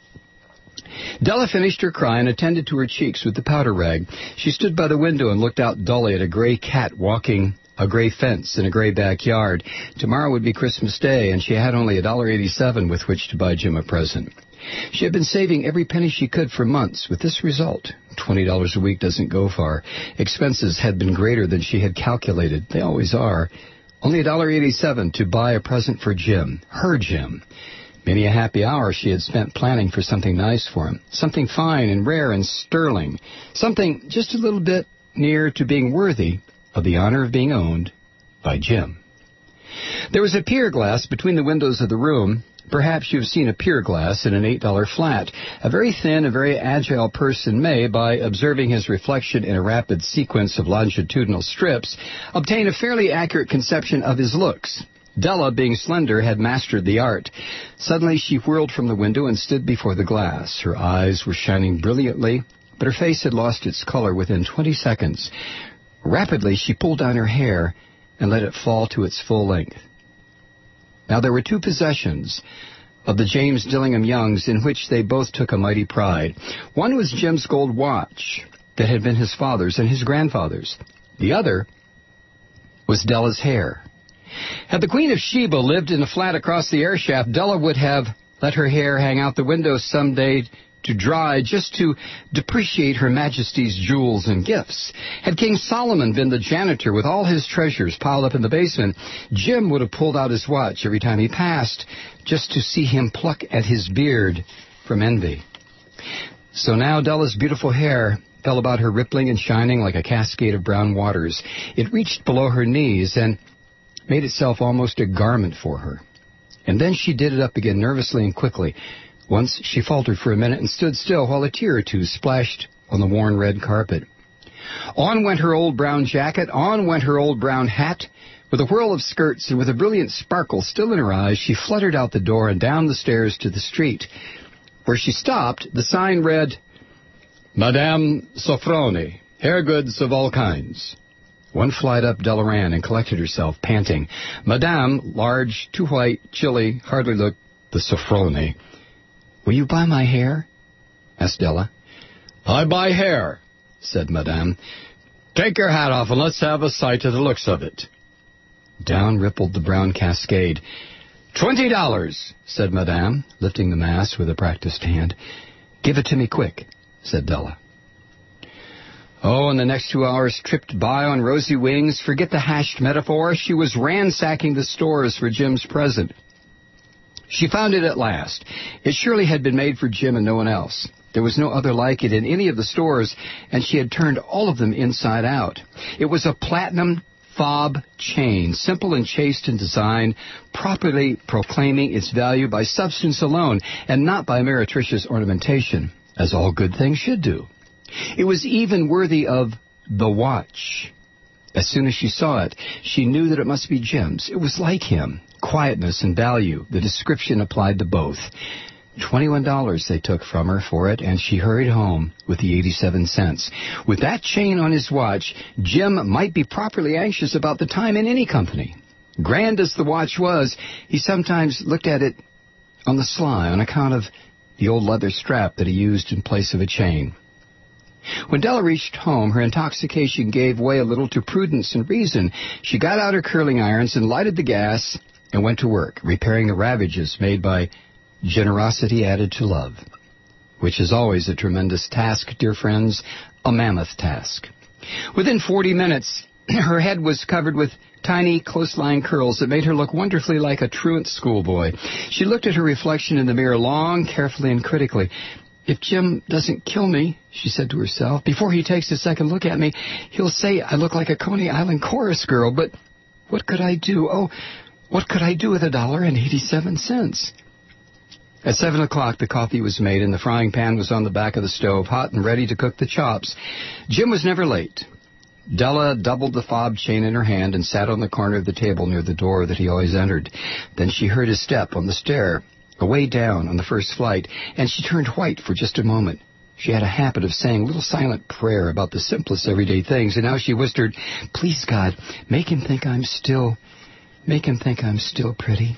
Della finished her cry and attended to her cheeks with the powder rag. She stood by the window and looked out dully at a gray cat walking a gray fence in a gray backyard. Tomorrow would be Christmas Day, and she had only a dollar eighty-seven with which to buy Jim a present. She had been saving every penny she could for months, with this result. Twenty dollars a week doesn't go far. Expenses had been greater than she had calculated. They always are. Only a dollar eighty-seven to buy a present for Jim, her Jim. Many a happy hour she had spent planning for something nice for him, something fine and rare and sterling, something just a little bit near to being worthy of the honor of being owned by Jim. There was a pier glass between the windows of the room. Perhaps you've seen a pier glass in an eight dollar flat. A very thin, a very agile person may, by observing his reflection in a rapid sequence of longitudinal strips, obtain a fairly accurate conception of his looks. Della, being slender, had mastered the art. Suddenly she whirled from the window and stood before the glass. Her eyes were shining brilliantly, but her face had lost its color within twenty seconds. Rapidly she pulled down her hair and let it fall to its full length. Now there were two possessions of the James Dillingham Youngs in which they both took a mighty pride. One was Jim's gold watch that had been his father's and his grandfather's. The other was Della's hair. Had the Queen of Sheba lived in a flat across the air shaft, Della would have let her hair hang out the window someday to dry, just to depreciate Her Majesty's jewels and gifts. Had King Solomon been the janitor with all his treasures piled up in the basement, Jim would have pulled out his watch every time he passed, just to see him pluck at his beard from envy. So now Della's beautiful hair fell about her, rippling and shining like a cascade of brown waters. It reached below her knees and made itself almost a garment for her. And then she did it up again nervously and quickly. Once she faltered for a minute and stood still while a tear or two splashed on the worn red carpet. On went her old brown jacket, on went her old brown hat. With a whirl of skirts and with a brilliant sparkle still in her eyes, she fluttered out the door and down the stairs to the street. Where she stopped, the sign read, Madame Sofroni, hair goods of all kinds. One flight up Della ran and collected herself, panting. Madame, large, too white, chilly, hardly looked the Sofroni. Will you buy my hair? Asked Della. I buy hair, said Madame. Take your hat off and let's have a sight of the looks of it. Down rippled the brown cascade. Twenty dollars, said Madame, lifting the mass with a practiced hand. Give it to me quick, said Della. Oh, and the next two hours tripped by on rosy wings. Forget the hashed metaphor. She was ransacking the stores for Jim's present. She found it at last. It surely had been made for Jim and no one else. There was no other like it in any of the stores, and she had turned all of them inside out. It was a platinum fob chain, simple and chaste in design, properly proclaiming its value by substance alone, and not by meretricious ornamentation, as all good things should do. It was even worthy of the watch. As soon as she saw it, she knew that it must be Jim's. It was like him. Quietness and value. The description applied to both. twenty-one dollars they took from her for it, and she hurried home with the eighty-seven cents. With that chain on his watch, Jim might be properly anxious about the time in any company. Grand as the watch was, he sometimes looked at it on the sly on account of the old leather strap that he used in place of a chain. When Della reached home, her intoxication gave way a little to prudence and reason. She got out her curling irons and lighted the gas and went to work, repairing the ravages made by generosity added to love, which is always a tremendous task, dear friends, a mammoth task. Within forty minutes, her head was covered with tiny, close-lying curls that made her look wonderfully like a truant schoolboy. She looked at her reflection in the mirror long, carefully, and critically. If Jim doesn't kill me, she said to herself, before he takes a second look at me, he'll say I look like a Coney Island chorus girl. But what could I do? Oh, what could I do with a dollar and eighty-seven cents? At seven o'clock, the coffee was made, and the frying pan was on the back of the stove, hot and ready to cook the chops. Jim was never late. Della doubled the fob chain in her hand and sat on the corner of the table near the door that he always entered. Then she heard his step on the stair, away down on the first flight, and she turned white for just a moment. She had a habit of saying a little silent prayer about the simplest everyday things, and now she whispered, "Please, God, make him think I'm still, make him think I'm still pretty."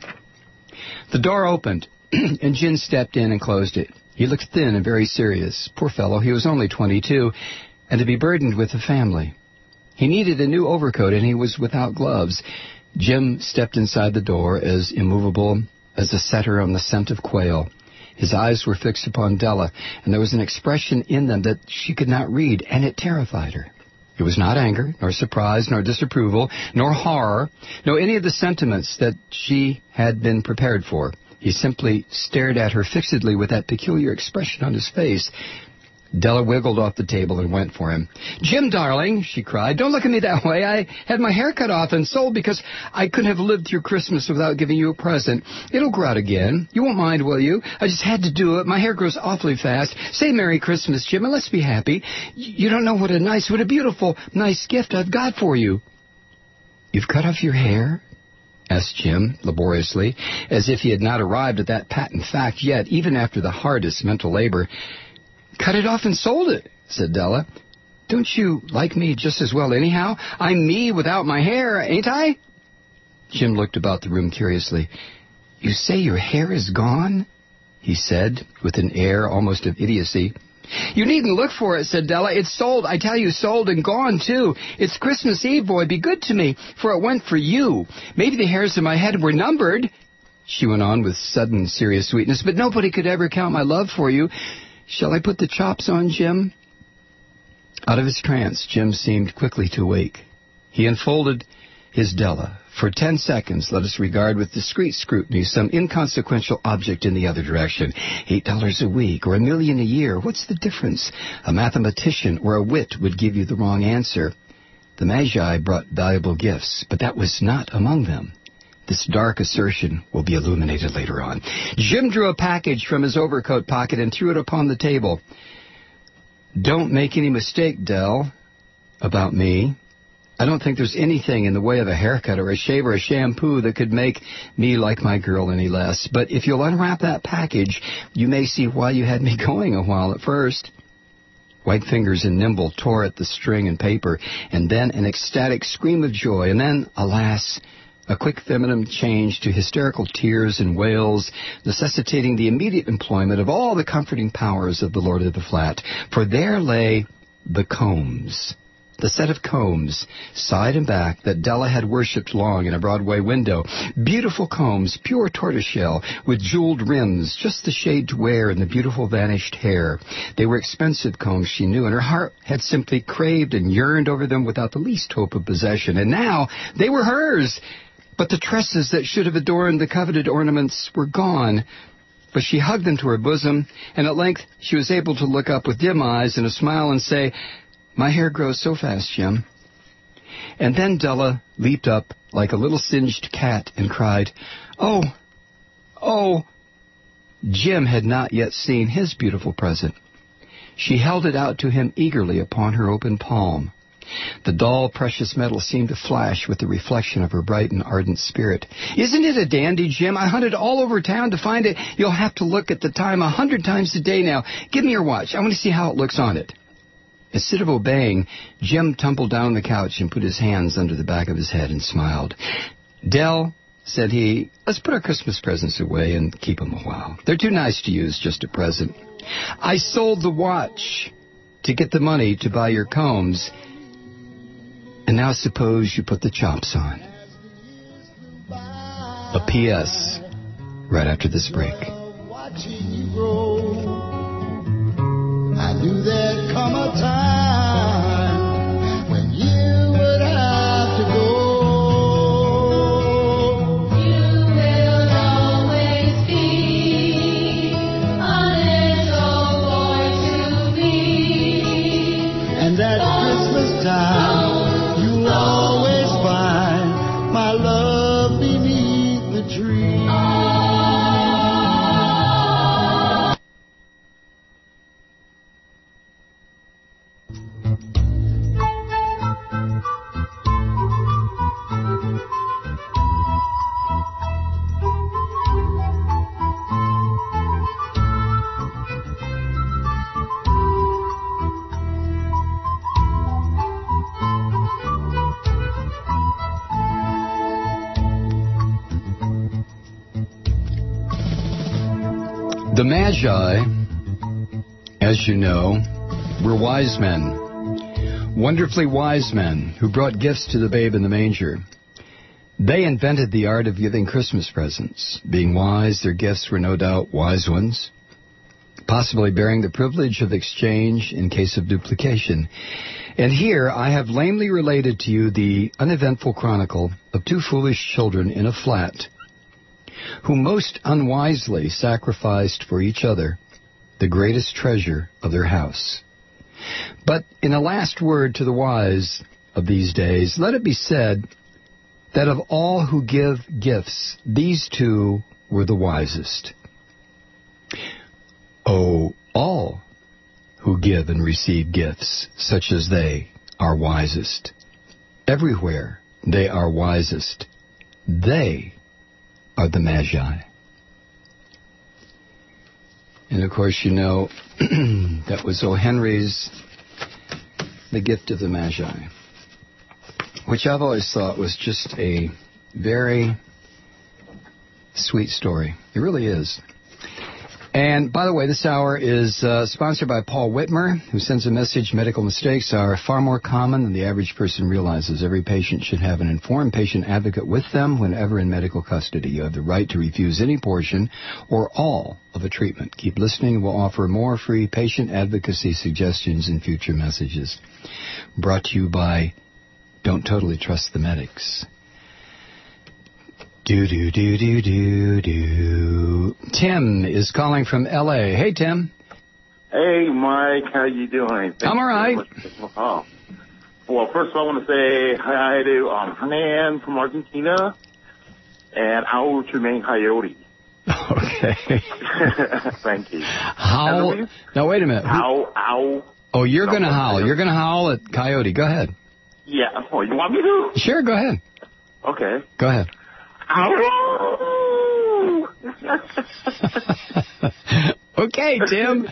The door opened, and Jim stepped in and closed it. He looked thin and very serious. Poor fellow, he was only twenty-two, and to be burdened with a family. He needed a new overcoat, and he was without gloves. Jim stepped inside the door as immovable as a setter on the scent of quail. His eyes were fixed upon Della, and there was an expression in them that she could not read, and it terrified her. It was not anger, nor surprise, nor disapproval, nor horror, nor any of the sentiments that she had been prepared for. He simply stared at her fixedly with that peculiar expression on his face. Della wiggled off the table and went for him. "Jim, darling," she cried, "don't look at me that way. I had my hair cut off and sold because I couldn't have lived through Christmas without giving you a present. It'll grow out again. You won't mind, will you? I just had to do it. My hair grows awfully fast. Say Merry Christmas, Jim, and let's be happy. You don't know what a nice, what a beautiful, nice gift I've got for you." "You've cut off your hair?" asked Jim laboriously, as if he had not arrived at that patent fact yet, even after the hardest mental labor. "Cut it off and sold it," said Della. "Don't you like me just as well anyhow? I'm me without my hair, ain't I?" Jim looked about the room curiously. "You say your hair is gone?" he said, with an air almost of idiocy. "You needn't look for it," said Della. "It's sold, I tell you, sold and gone, too. It's Christmas Eve, boy. Be good to me, for it went for you. Maybe the hairs in my head were numbered," she went on with sudden serious sweetness, "but nobody could ever count my love for you. Shall I put the chops on, Jim?" Out of his trance, Jim seemed quickly to wake. He unfolded his Della. For ten seconds, let us regard with discreet scrutiny some inconsequential object in the other direction. Eight dollars a week or a million a year, what's the difference? A mathematician or a wit would give you the wrong answer. The Magi brought valuable gifts, but that was not among them. This dark assertion will be illuminated later on. Jim drew a package from his overcoat pocket and threw it upon the table. "Don't make any mistake, Dell, about me. I don't think there's anything in the way of a haircut or a shave or a shampoo that could make me like my girl any less. But if you'll unwrap that package, you may see why you had me going a while at first." White fingers and nimble tore at the string and paper, and then an ecstatic scream of joy, and then, alas, a quick feminine change to hysterical tears and wails, necessitating the immediate employment of all the comforting powers of the Lord of the Flat. For there lay the combs, the set of combs, side and back, that Della had worshipped long in a Broadway window. Beautiful combs, pure tortoiseshell, with jeweled rims, just the shade to wear in the beautiful vanished hair. They were expensive combs, she knew, and her heart had simply craved and yearned over them without the least hope of possession. And now they were hers. But the tresses that should have adorned the coveted ornaments were gone. But she hugged them to her bosom, and at length she was able to look up with dim eyes and a smile and say, "My hair grows so fast, Jim." And then Della leaped up like a little singed cat and cried, "Oh, oh." Jim had not yet seen his beautiful present. She held it out to him eagerly upon her open palm. The dull, precious metal seemed to flash with the reflection of her bright and ardent spirit. Isn't it a dandy, Jim? I hunted all over town to find it. You'll have to look at the time a hundred times a day now. Give me your watch. I want to see how it looks on it. Instead of obeying, Jim tumbled down on the couch and put his hands under the back of his head and smiled. Dell, said he, let's put our Christmas presents away and keep them a while. They're too nice to use just a present. I sold the watch to get the money to buy your combs. And now suppose you put the chops on. A P S right after this break. Watching you grow, I knew there'd come a time when you would have to go. You will always be a little boy to me. And at Christmas time, always find my love beneath the tree. The Magi, as you know, were wise men, wonderfully wise men who brought gifts to the babe in the manger. They invented the art of giving Christmas presents. Being wise, their gifts were no doubt wise ones, possibly bearing the privilege of exchange in case of duplication. And here I have lamely related to you the uneventful chronicle of two foolish children in a flat who most unwisely sacrificed for each other the greatest treasure of their house. But in a last word to the wise of these days, let it be said that of all who give gifts, these two were the wisest. Oh, all who give and receive gifts such as they are wisest. Everywhere they are wisest. They are the Magi. And of course, you know, that was O. Henry's The Gift of the Magi, which I've always thought was just a very sweet story. It really is. And by the way, this hour is uh, sponsored by Paul Whitmer, who sends a message: medical mistakes are far more common than the average person realizes. Every patient should have an informed patient advocate with them whenever in medical custody. You have the right to refuse any portion or all of a treatment. Keep listening. We'll offer more free patient advocacy suggestions in future messages. Brought to you by Don't Totally Trust the Medics. Do, do, do, do, do, do. Tim is calling from L A. Hey, Tim. Hey, Mike. How you doing? Thank I'm all right. Oh. Well, first of all, I want to say hi to um, Hernan from Argentina and Owl Tremaine Coyote. Okay. Thank you. Howl. Now, wait a minute. Owl, owl. Oh, you're going to howl. You're going to howl at Coyote. Go ahead. Yeah. Oh, you want me to? Sure, go ahead. Okay. Go ahead. Ow! Okay, Tim.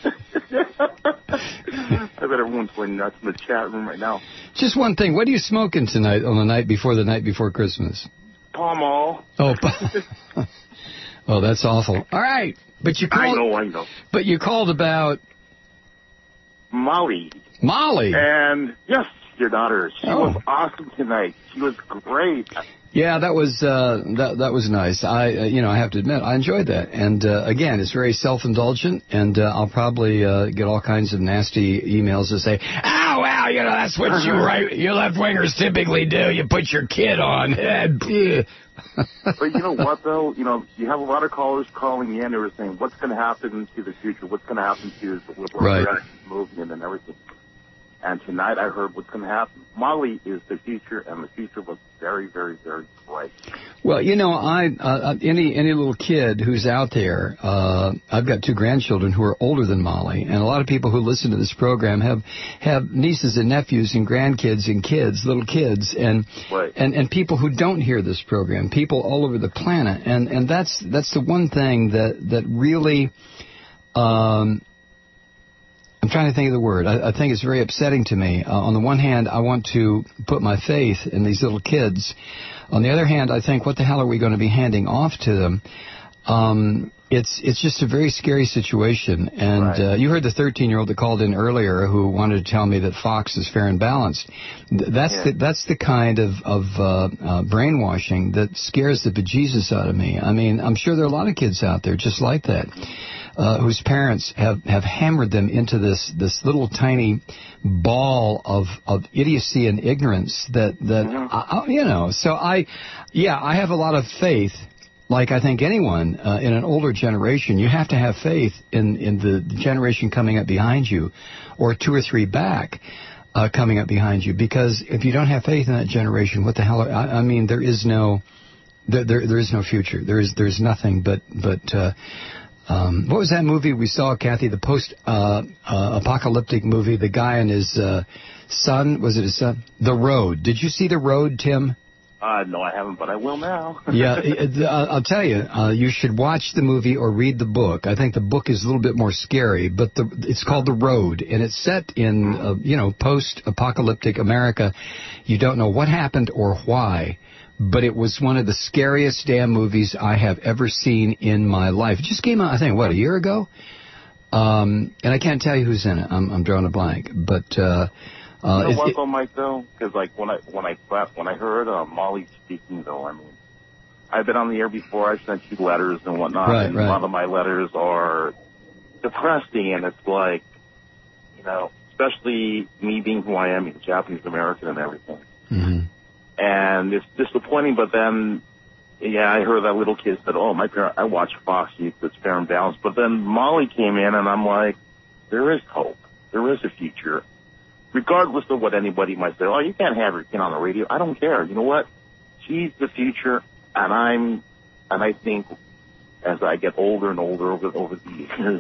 I bet everyone's going nuts in the chat room right now. Just one thing. What are you smoking tonight on the night before the night before Christmas? Pall Mall. Oh, oh, that's awful. All right. But you called, I know, I know. But you called about... Molly. Molly. And, yes, your daughter. She oh. was awesome tonight. She was great. Yeah, that was uh, that that was nice. I uh, you know I have to admit I enjoyed that. And uh, again, it's very self-indulgent, and uh, I'll probably uh, get all kinds of nasty emails that say, "Oh well, you know that's what you right you left wingers typically do. You put your kid on." But you know what though? You know you have a lot of callers calling in. They were saying, "What's going to happen to the future? What's going to happen to the right. movement and everything?" And tonight I heard what's going to happen. Molly is the future, and the future looks very, very, very bright. Well, you know, I uh, any any little kid who's out there, uh, I've got two grandchildren who are older than Molly, and a lot of people who listen to this program have have nieces and nephews and grandkids and kids, little kids, and right. and and people who don't hear this program, people all over the planet, and and that's that's the one thing that that really. Um, I'm trying to think of the word. I, I think it's very upsetting to me. Uh, on the one hand, I want to put my faith in these little kids. On the other hand, I think, what the hell are we going to be handing off to them? Um, it's it's just a very scary situation. And right. uh, you heard the thirteen-year-old that called in earlier who wanted to tell me that Fox is fair and balanced. That's yeah. the that's the kind of of uh, uh, brainwashing that scares the bejesus out of me. I mean, I'm sure there are a lot of kids out there just like that. Uh, whose parents have, have hammered them into this, this little tiny ball of, of idiocy and ignorance that, that mm-hmm. I, you know, so I, yeah, I have a lot of faith, like I think anyone uh, in an older generation. You have to have faith in, in the generation coming up behind you, or two or three back uh, coming up behind you, because if you don't have faith in that generation, what the hell, are, I, I mean, there is no, there, there, there is no future. There is, there's nothing but, but, uh, Um, what was that movie we saw, Kathy? The post-apocalyptic uh, uh, movie. The guy and his uh, son. Was it his son? The Road. Did you see The Road, Tim? Uh, no, I haven't, but I will now. yeah, it, uh, I'll tell you. Uh, you should watch the movie or read the book. I think the book is a little bit more scary, but the, it's called The Road, and it's set in uh, you know post-apocalyptic America. You don't know what happened or why. But it was one of the scariest damn movies I have ever seen in my life. It just came out, I think, what, a year ago? Um, and I can't tell you who's in it. I'm, I'm drawing a blank. But uh, uh, you know what, it, though, Mike, though? Because, like, when I when I when I heard uh, Molly speaking, though, I mean, I've been on the air before. I've sent you letters and whatnot, right, and right. a lot of my letters are depressing, and it's like, you know, especially me being who I am, Japanese American and everything. Mm-hmm. And it's disappointing, but then, yeah, I heard that little kid said, oh, my parent, I watch Fox Youth, it's fair and balanced. But then Molly came in, and I'm like, there is hope. There is a future. Regardless of what anybody might say, oh, you can't have your kid on the radio. I don't care. You know what? She's the future, and I'm, and I think as I get older and older over, over the years,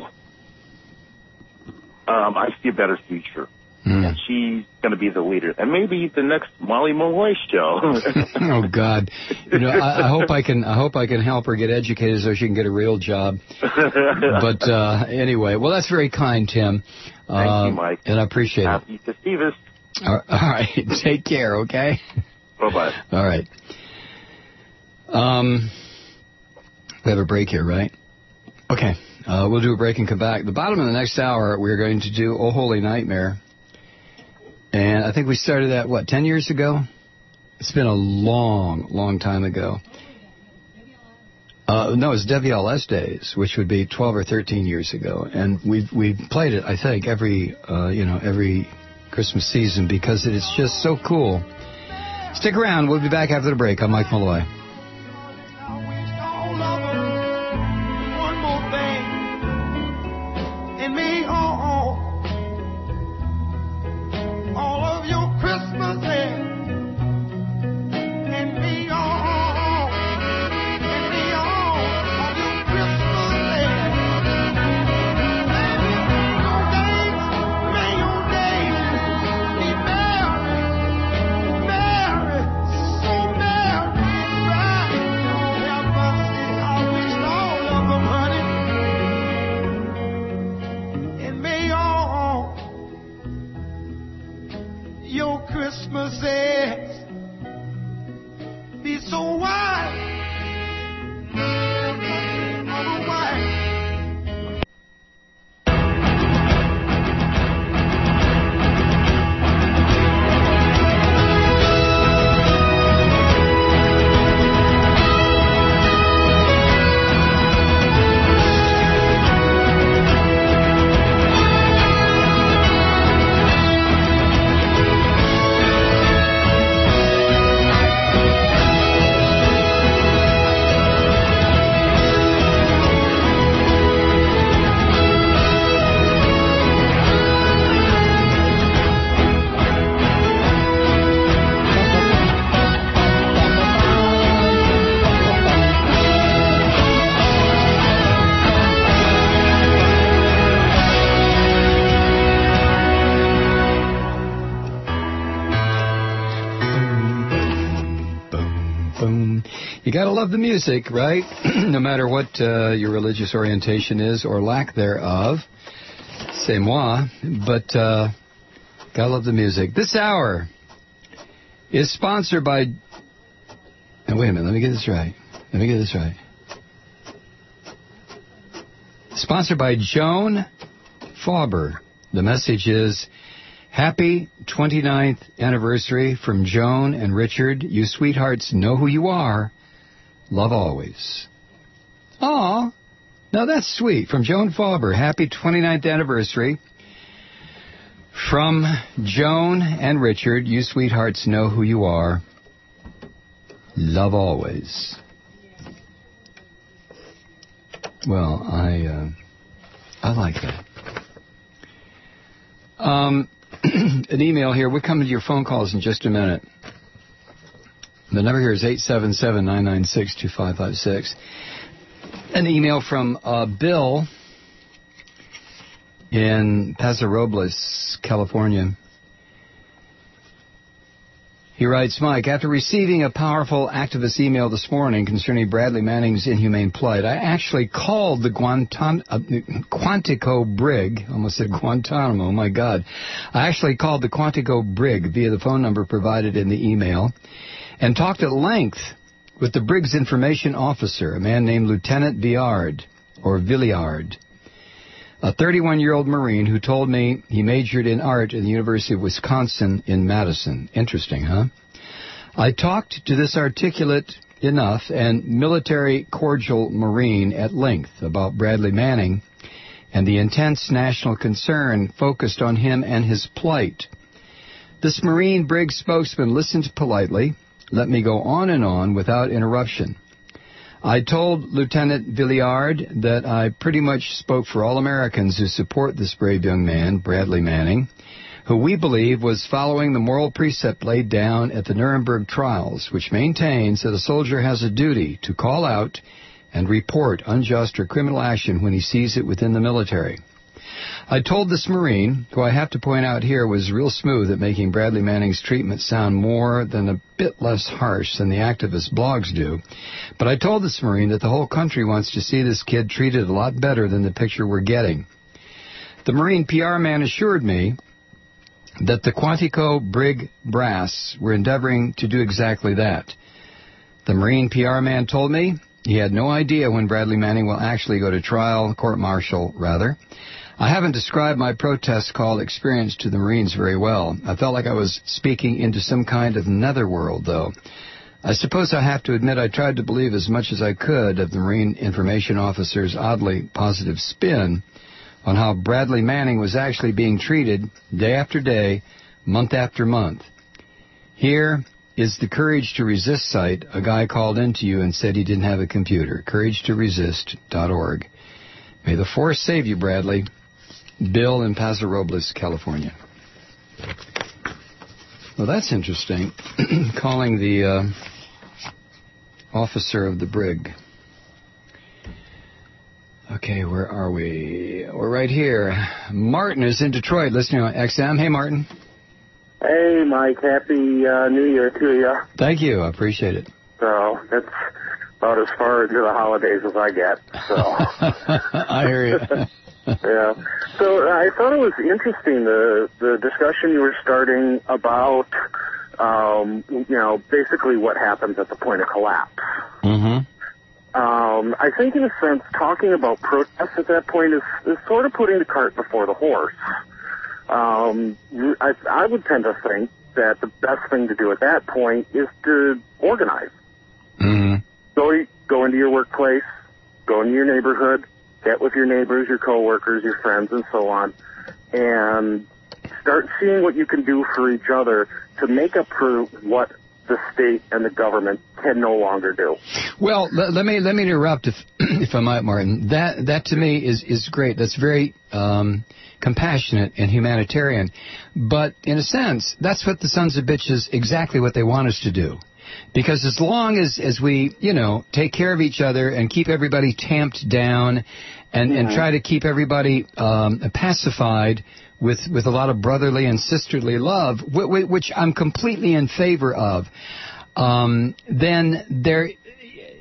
um, I see a better future. Mm. And she's going to be the leader. And maybe the next Molly Malloy show. Oh, God. You know, I, I hope I can I hope I can help her get educated so she can get a real job. But uh, anyway, well, that's very kind, Tim. Thank uh, you, Mike. And I appreciate Happy it. to see this. All right. Take care, okay? Bye-bye. All right. Um, we have a break here, right? Okay. Uh, we'll do a break and come back. The bottom of the next hour, we're going to do Oh Holy Nightmare. And I think we started that, what, ten years ago? It's been a long, long time ago. Uh, no, it's W L S days, which would be twelve or thirteen years ago. And we've, we've played it, I think, every, uh, you know, every Christmas season because it is just so cool. Stick around. We'll be back after the break. I'm Mike Malloy. Merry, so merry. You got to love the music, right? No matter what uh, your religious orientation is or lack thereof. C'est moi. But uh, got to love the music. This hour is sponsored by... Now, wait a minute. Let me get this right. Let me get this right. Sponsored by Joan Fauber. The message is, happy twenty-ninth anniversary from Joan and Richard. You sweethearts know who you are. Love always. Aw, now that's sweet. From Joan Fauber, happy twenty-ninth anniversary. From Joan and Richard, you sweethearts know who you are. Love always. Well, I uh, I like that. Um, an email here. We're coming to your phone calls in just a minute. The number here is eight seven seven, nine nine six, two five five six. An email from uh, Bill in Paso Robles, California. He writes, Mike, after receiving a powerful activist email this morning concerning Bradley Manning's inhumane plight, I actually called the Guantan- uh, Quantico Brig, almost said Guantanamo, oh my God. I actually called the Quantico Brig via the phone number provided in the email and talked at length with the Brig's information officer, a man named Lieutenant Villard, or Villiard, a thirty-one-year-old Marine who told me he majored in art at the University of Wisconsin in Madison. Interesting, huh? I talked to this articulate enough and military cordial Marine at length about Bradley Manning and the intense national concern focused on him and his plight. This Marine Brig spokesman listened politely, let me go on and on without interruption. I told Lieutenant Villiard that I pretty much spoke for all Americans who support this brave young man, Bradley Manning, who we believe was following the moral precept laid down at the Nuremberg trials, which maintains that a soldier has a duty to call out and report unjust or criminal action when he sees it within the military. I told this Marine, who I have to point out here was real smooth at making Bradley Manning's treatment sound more than a bit less harsh than the activist blogs do, but I told this Marine that the whole country wants to see this kid treated a lot better than the picture we're getting. The Marine P R man assured me that the Quantico Brig brass were endeavoring to do exactly that. The Marine P R man told me he had no idea when Bradley Manning will actually go to trial, court-martial, rather. I haven't described my protest call experience to the Marines very well. I felt like I was speaking into some kind of netherworld, though. I suppose I have to admit I tried to believe as much as I could of the Marine information officer's oddly positive spin on how Bradley Manning was actually being treated day after day, month after month. Here is the Courage to Resist site. A guy called into you and said he didn't have a computer. courage to resist dot org. May the force save you, Bradley. Bill in Paso Robles, California. Well, that's interesting. Calling the uh, officer of the brig. Okay, where are we? We're right here. Martin is in Detroit listening on X M. Hey, Martin. Hey, Mike. Happy uh, New Year to you. Thank you. I appreciate it. So that's about as far into the holidays as I get. So I hear you. Yeah. So I thought it was interesting, the the discussion you were starting about, um, you know, basically what happens at the point of collapse. Mm-hmm. Um, I think, in a sense, talking about protests at that point is, is sort of putting the cart before the horse. Um, I, I would tend to think that the best thing to do at that point is to organize. Mm-hmm. Go, go into your workplace, go into your neighborhood, get with your neighbors, your coworkers, your friends, and so on, and start seeing what you can do for each other to make up for what the state and the government can no longer do. Well, let, let me let me interrupt, if if I might, Martin. That that to me is is great. That's very um, compassionate and humanitarian. But in a sense, that's what the sons of bitches exactly what they want us to do. Because as long as, as we, you know, take care of each other and keep everybody tamped down and, mm-hmm. and try to keep everybody um, pacified with, with a lot of brotherly and sisterly love, which I'm completely in favor of, um, then there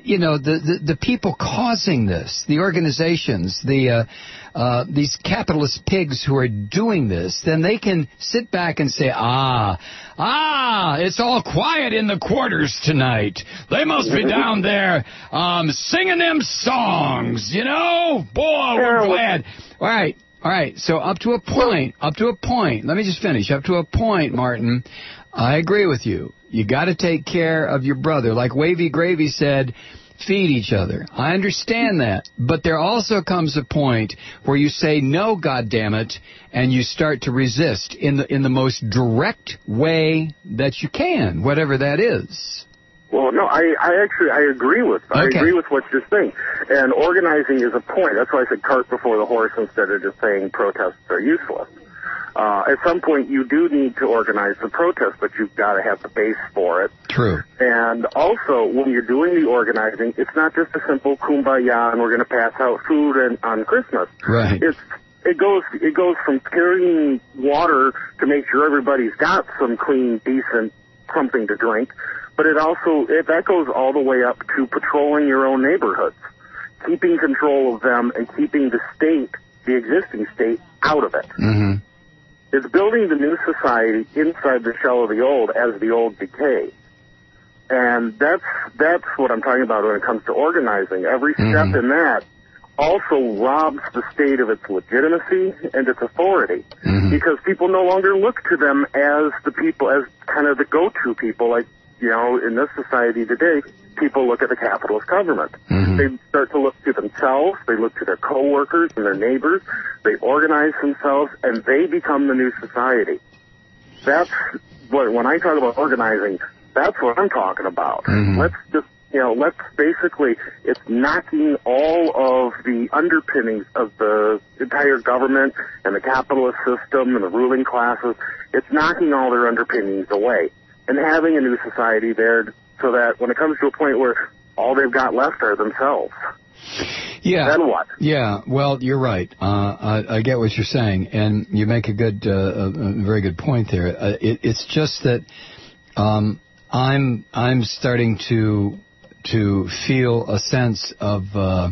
you know, the, the, the people causing this, the organizations, the uh, uh, these capitalist pigs who are doing this, then they can sit back and say, ah, ah, it's all quiet in the quarters tonight. They must be down there um, singing them songs, you know? Boy, we're glad. All right. All right, so up to a point, up to a point, let me just finish. Up to a point, Martin, I agree with you. You got to take care of your brother. Like Wavy Gravy said, feed each other. I understand that. But there also comes a point where you say, no, goddammit, and you start to resist in the in the most direct way that you can, whatever that is. Well, no, I, I actually, I agree with, I Okay. agree with what you're saying. And organizing is a point. That's why I said cart before the horse instead of just saying protests are useless. Uh, at some point you do need to organize the protest, but you've got to have the base for it. True. And also, when you're doing the organizing, it's not just a simple kumbaya and we're going to pass out food and, on Christmas. Right. It's, it goes, it goes from carrying water to make sure everybody's got some clean, decent something to drink, but it also, it, that goes all the way up to patrolling your own neighborhoods, keeping control of them and keeping the state, the existing state, out of it. Mm-hmm. It's building the new society inside the shell of the old as the old decay. And that's, that's what I'm talking about when it comes to organizing. Every step Mm-hmm. in that also robs the state of its legitimacy and its authority, Mm-hmm. because people no longer look to them as the people, as kind of the go-to people. Like, you know, in this society today, people look at the capitalist government. Mm-hmm. They start to look to themselves, they look to their coworkers and their neighbors, they organize themselves, and they become the new society. That's what, when I talk about organizing, that's what I'm talking about. Mm-hmm. Let's just, you know, let's basically, it's knocking all of the underpinnings of the entire government and the capitalist system and the ruling classes. It's knocking all their underpinnings away and having a new society there so that when it comes to a point where all they've got left are themselves. Yeah. Then what? Yeah. Well, you're right. Uh, I, I get what you're saying, and you make a good, uh, a, a very good point there. Uh, it, it's just that um, I'm I'm starting to to feel a sense of uh,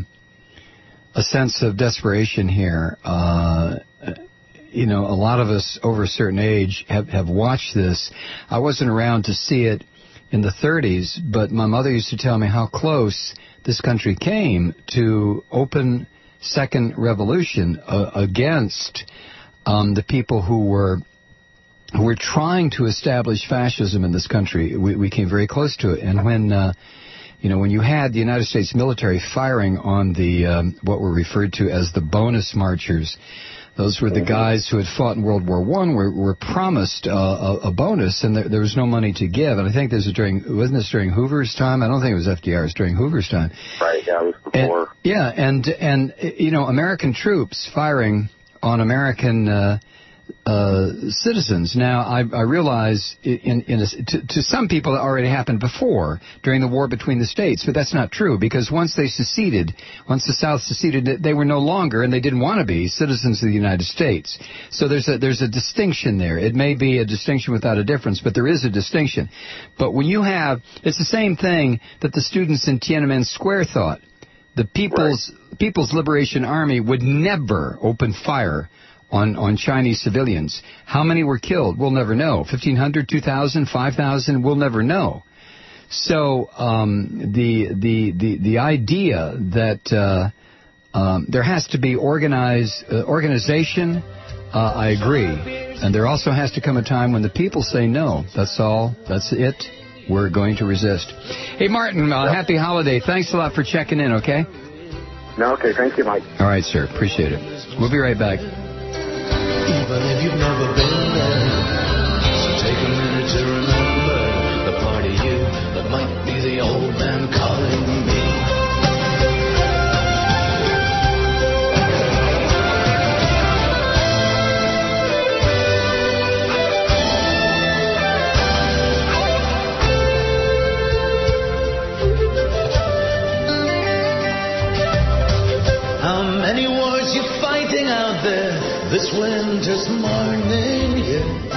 a sense of desperation here. Uh, you know, a lot of us over a certain age have have watched this. I wasn't around to see it in the thirties, but my mother used to tell me how close this country came to open second revolution uh, against um, the people who were who were trying to establish fascism in this country. We, we came very close to it, and when uh, you know when you had the United States military firing on the um, what were referred to as the bonus marchers. Those were the guys who had fought in World War One, were, were promised uh, a, a bonus, and there, there was no money to give. And I think this was during, wasn't this during Hoover's time? I don't think it was F D R. It was during Hoover's time. Right, yeah, it was before. And, yeah, and, and, you know, American troops firing on American uh, uh, citizens. Now, I, I realize in, in a, to, to some people it already happened before, during the war between the states, but that's not true, because once they seceded, once the South seceded, they were no longer, and they didn't want to be, citizens of the United States. So there's a, there's a distinction there. It may be a distinction without a difference, but there is a distinction. But when you have, it's the same thing that the students in Tiananmen Square thought. The People's, right. People's Liberation Army would never open fire on, on Chinese civilians. How many were killed? We'll never know. fifteen hundred, two thousand, five thousand? We'll never know. So um, the, the, the, the idea that uh, um, there has to be organized, uh, organization, uh, I agree. And there also has to come a time when the people say no. That's all. That's it. We're going to resist. Hey, Martin, uh, yep. Happy holiday. Thanks a lot for checking in, okay? No, okay. Thank you, Mike. All right, sir. Appreciate it. We'll be right back. Even if you've never been there, so take a minute to remember the part of you that might be the old man calling me. How many wars you fighting out there this winter's morning, yeah.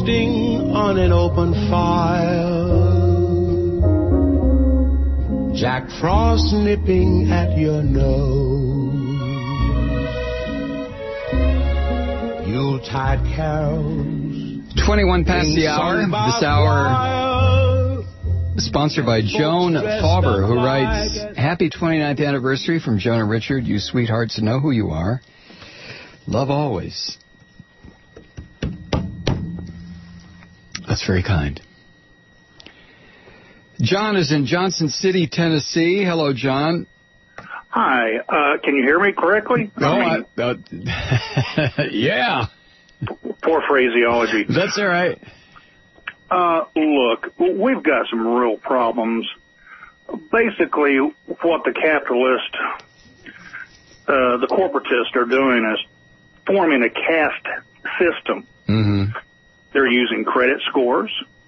roasting on an open fire. Jack Frost nipping at your nose. Yuletide carols. twenty-one past the hour. This hour sponsored by Joan Fauber, who writes, Happy twenty-ninth anniversary from Joan and Richard. You sweethearts know who you are. Love always. That's very kind. John is in Johnson City, Tennessee. Hello, John. Hi. Uh, can you hear me correctly? No, I mean, I, uh, yeah. Poor phraseology. That's all right. Uh, look, we've got some real problems. Basically, what the capitalist, uh, the corporatists are doing is forming a caste system. Mm-hmm. They're using credit scores.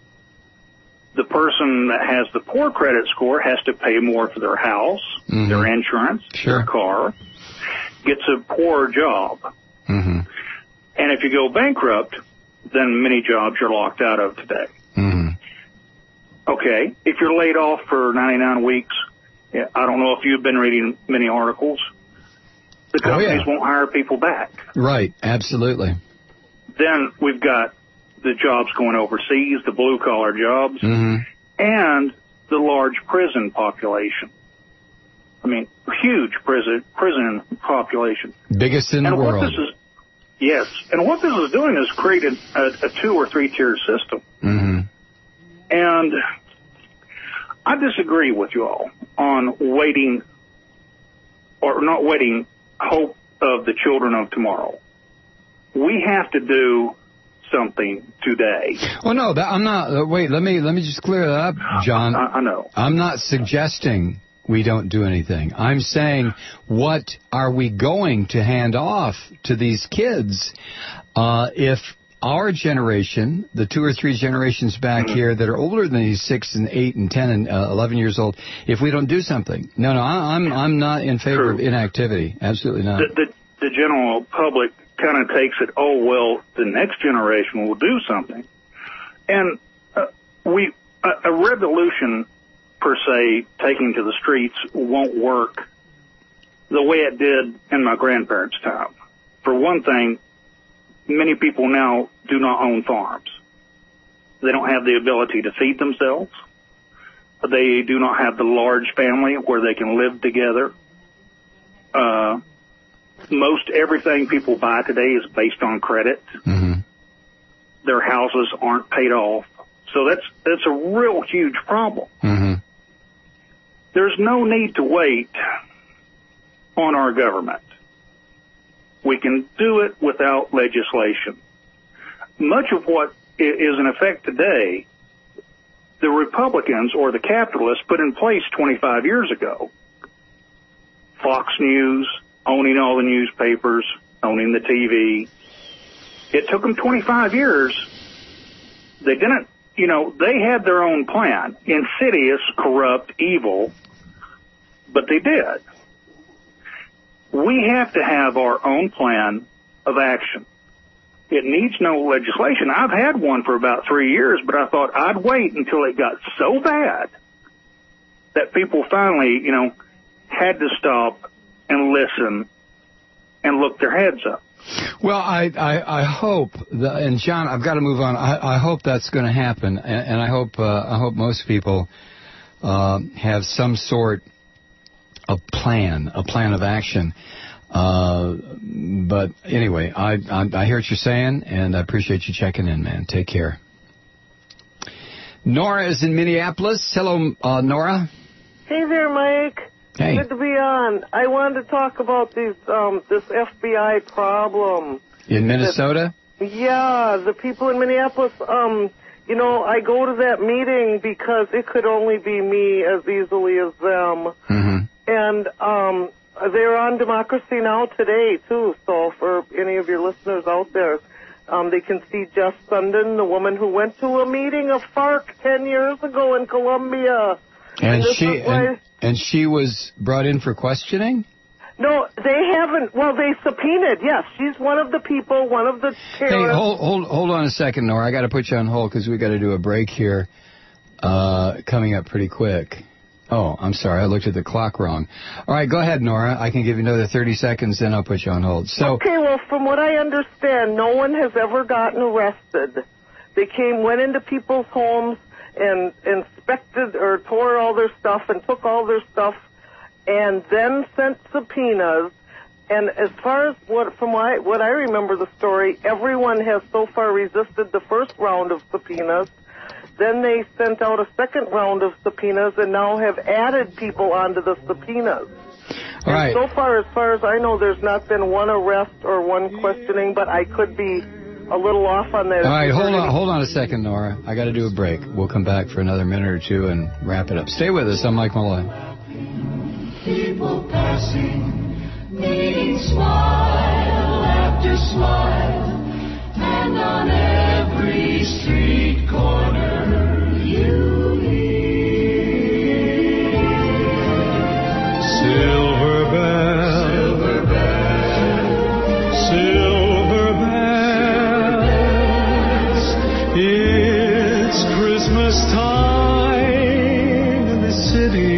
The person that has the poor credit score has to pay more for their house, mm-hmm. their insurance, sure. their car, gets a poorer job. Mm-hmm. And if you go bankrupt, then many jobs you're locked out of today. Mm-hmm. Okay, if you're laid off for ninety-nine weeks, yeah, I don't know if you've been reading many articles, the companies oh, yeah. won't hire people back. Right, absolutely. Then we've got the jobs going overseas, the blue-collar jobs, mm-hmm. and the large prison population. I mean, huge prison prison population. Biggest in and the what world. This is, yes, and what this is doing is creating a, a two- or three-tier system. Mm-hmm. And I disagree with you all on waiting, or not waiting, hope of the children of tomorrow. We have to do something today. Well, no, that, I'm not. Uh, wait, let me let me just clear that up, John. I, I know. I'm not suggesting we don't do anything. I'm saying, what are we going to hand off to these kids uh, if our generation, the two or three generations back mm-hmm. here that are older than these six and eight and ten and uh, eleven years old, if we don't do something? No, no, I, I'm I'm not in favor True. of inactivity. Absolutely not. The, the, the general public kind of takes it, oh, well, the next generation will do something. And uh, we a, a revolution, per se, taking to the streets won't work the way it did in my grandparents' time. For one thing, many people now do not own farms. They don't have the ability to feed themselves. They do not have the large family where they can live together. Uh, most everything people buy today is based on credit. Mm-hmm. Their houses aren't paid off. So that's, that's a real huge problem. Mm-hmm. There's no need to wait on our government. We can do it without legislation. Much of what is in effect today, the Republicans or the capitalists put in place twenty-five years ago. Fox News, owning all the newspapers, owning the T V. It took them twenty-five years. They didn't, you know, they had their own plan. Insidious, corrupt, evil, but they did. We have to have our own plan of action. It needs no legislation. I've had one for about three years, but I thought I'd wait until it got so bad that people finally, you know, had to stop and listen and look their heads up. Well, I, I, I hope, that, and John, I've got to move on. I, I hope that's going to happen, and, and I hope uh, I hope most people uh, have some sort of plan, a plan of action. Uh, but anyway, I, I I hear what you're saying, and I appreciate you checking in, man. Take care. Nora is in Minneapolis. Hello, uh, Nora. Hey there, Mike. Hey. Good to be on. I wanted to talk about these um, this F B I problem. In Minnesota? That, yeah, the people in Minneapolis. Um, you know, I go to that meeting because it could only be me as easily as them. Mm-hmm. And um, they're on Democracy Now! Today, too. So for any of your listeners out there, um, they can see Jess Sundin, the woman who went to a meeting of FARC ten years ago in Colombia. And, and she and, and she was brought in for questioning? No, they haven't. Well, they subpoenaed. Yes, she's one of the people, one of the terrorists. Hey, hold, hold, hold on a second, Nora. I got to put you on hold because we got to do a break here. Uh, coming up pretty quick. Oh, I'm sorry. I looked at the clock wrong. All right, go ahead, Nora. I can give you another thirty seconds, then I'll put you on hold. So. Okay. Well, from what I understand, no one has ever gotten arrested. They came, went into people's homes and inspected or tore all their stuff and took all their stuff, and then sent subpoenas. And as far as what, from what I, what I remember the story, everyone has so far resisted the first round of subpoenas. Then they sent out a second round of subpoenas and now have added people onto the subpoenas. All right. And so far, as far as I know, there's not been one arrest or one questioning, but I could be a little off on that. All right, hold on, hold on a second, Nora. I got to do a break. We'll come back for another minute or two and wrap it up. Stay with us. I'm Mike Malloy. People passing, meeting smile after smile, and on every street corner you hear silver bells, silver bells, silver bells. It's Christmas time in the city.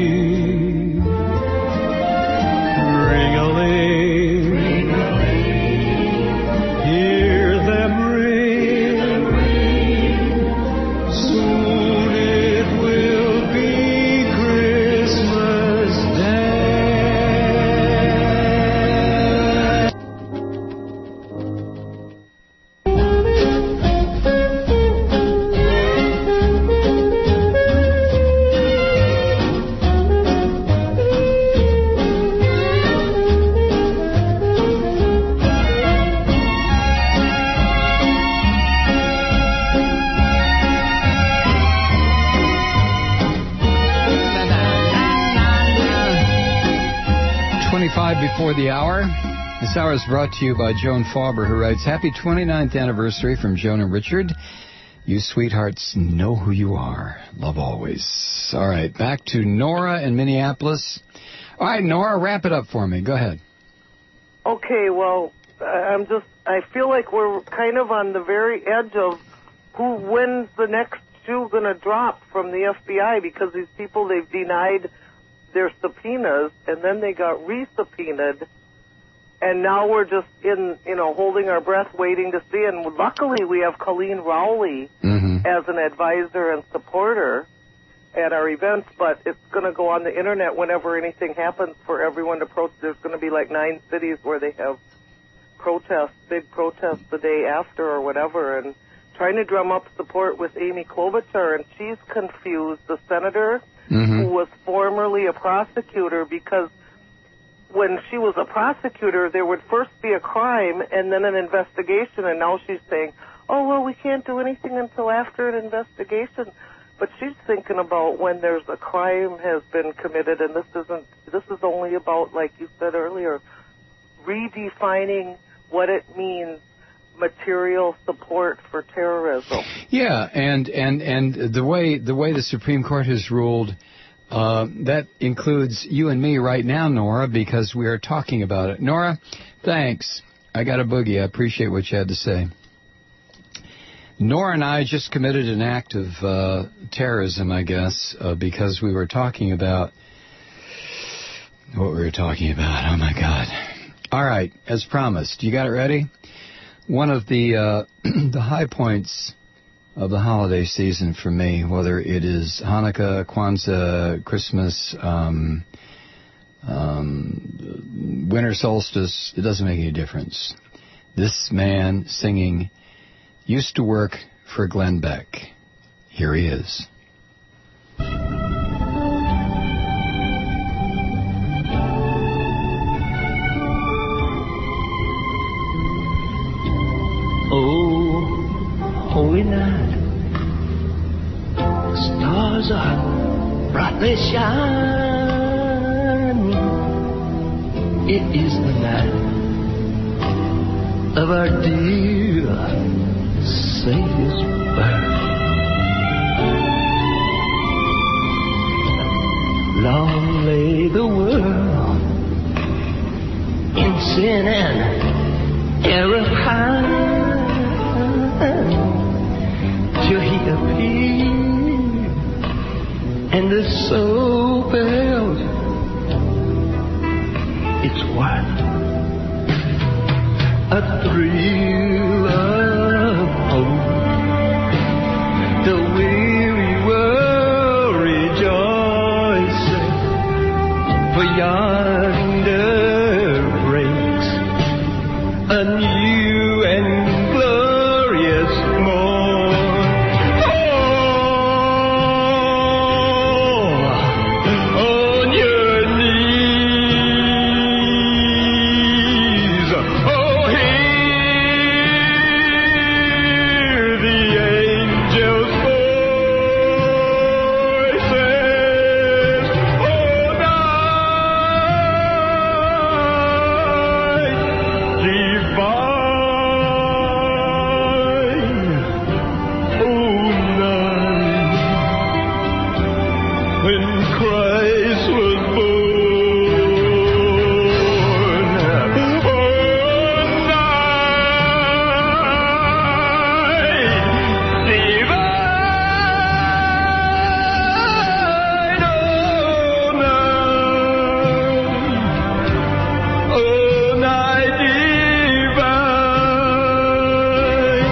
Before the hour. This hour is brought to you by Joan Fauber, who writes, Happy twenty-ninth anniversary from Joan and Richard. You sweethearts know who you are. Love always. All right, back to Nora in Minneapolis. All right, Nora, wrap it up for me. Go ahead. Okay, well, I'm just, I feel like we're kind of on the very edge of who, when's the next shoe going to drop from the F B I, because these people, they've denied their subpoenas, and then they got re-subpoenaed, and now we're just in, you know, holding our breath, waiting to see. And luckily, we have Colleen Rowley mm-hmm. as an advisor and supporter at our events, but it's going to go on the internet whenever anything happens for everyone to protest. There's going to be like nine cities where they have protests, big protests the day after or whatever, and trying to drum up support with Amy Klobuchar, and she's confused, the senator mm-hmm. who was formerly a prosecutor, because when she was a prosecutor, there would first be a crime and then an investigation, and now she's saying, oh, well, we can't do anything until after an investigation. But she's thinking about when there's a crime has been committed, and this isn't, this is only about, like you said earlier, redefining what it means, material support for terrorism. Yeah, and, and, and the way the way the Supreme Court has ruled, uh, that includes you and me right now, Nora, because we are talking about it. Nora, thanks. I got a boogie. I appreciate what you had to say. Nora and I just committed an act of uh, terrorism, I guess, uh, because we were talking about what we were talking about. Oh, my God. All right, as promised. You got it ready? One of the uh, the high points of the holiday season for me, whether it is Hanukkah, Kwanzaa, Christmas, um, um, winter solstice, it doesn't make any difference. This man singing used to work for Glenn Beck. Here he is. Oh, holy night, stars are brightly shining. It is the night of our dear Savior's birth. Long lay the world Here he appeared, and the soul bells, it's what? A thrill of hope. The weary world rejoicing, for yonder breaks a new and glorious morn. Oh, on your knees. Oh, hear the angels' voices. Oh, night divine. Oh, night when Christ was born. Oh, night divine. Oh, night. Oh, night divine.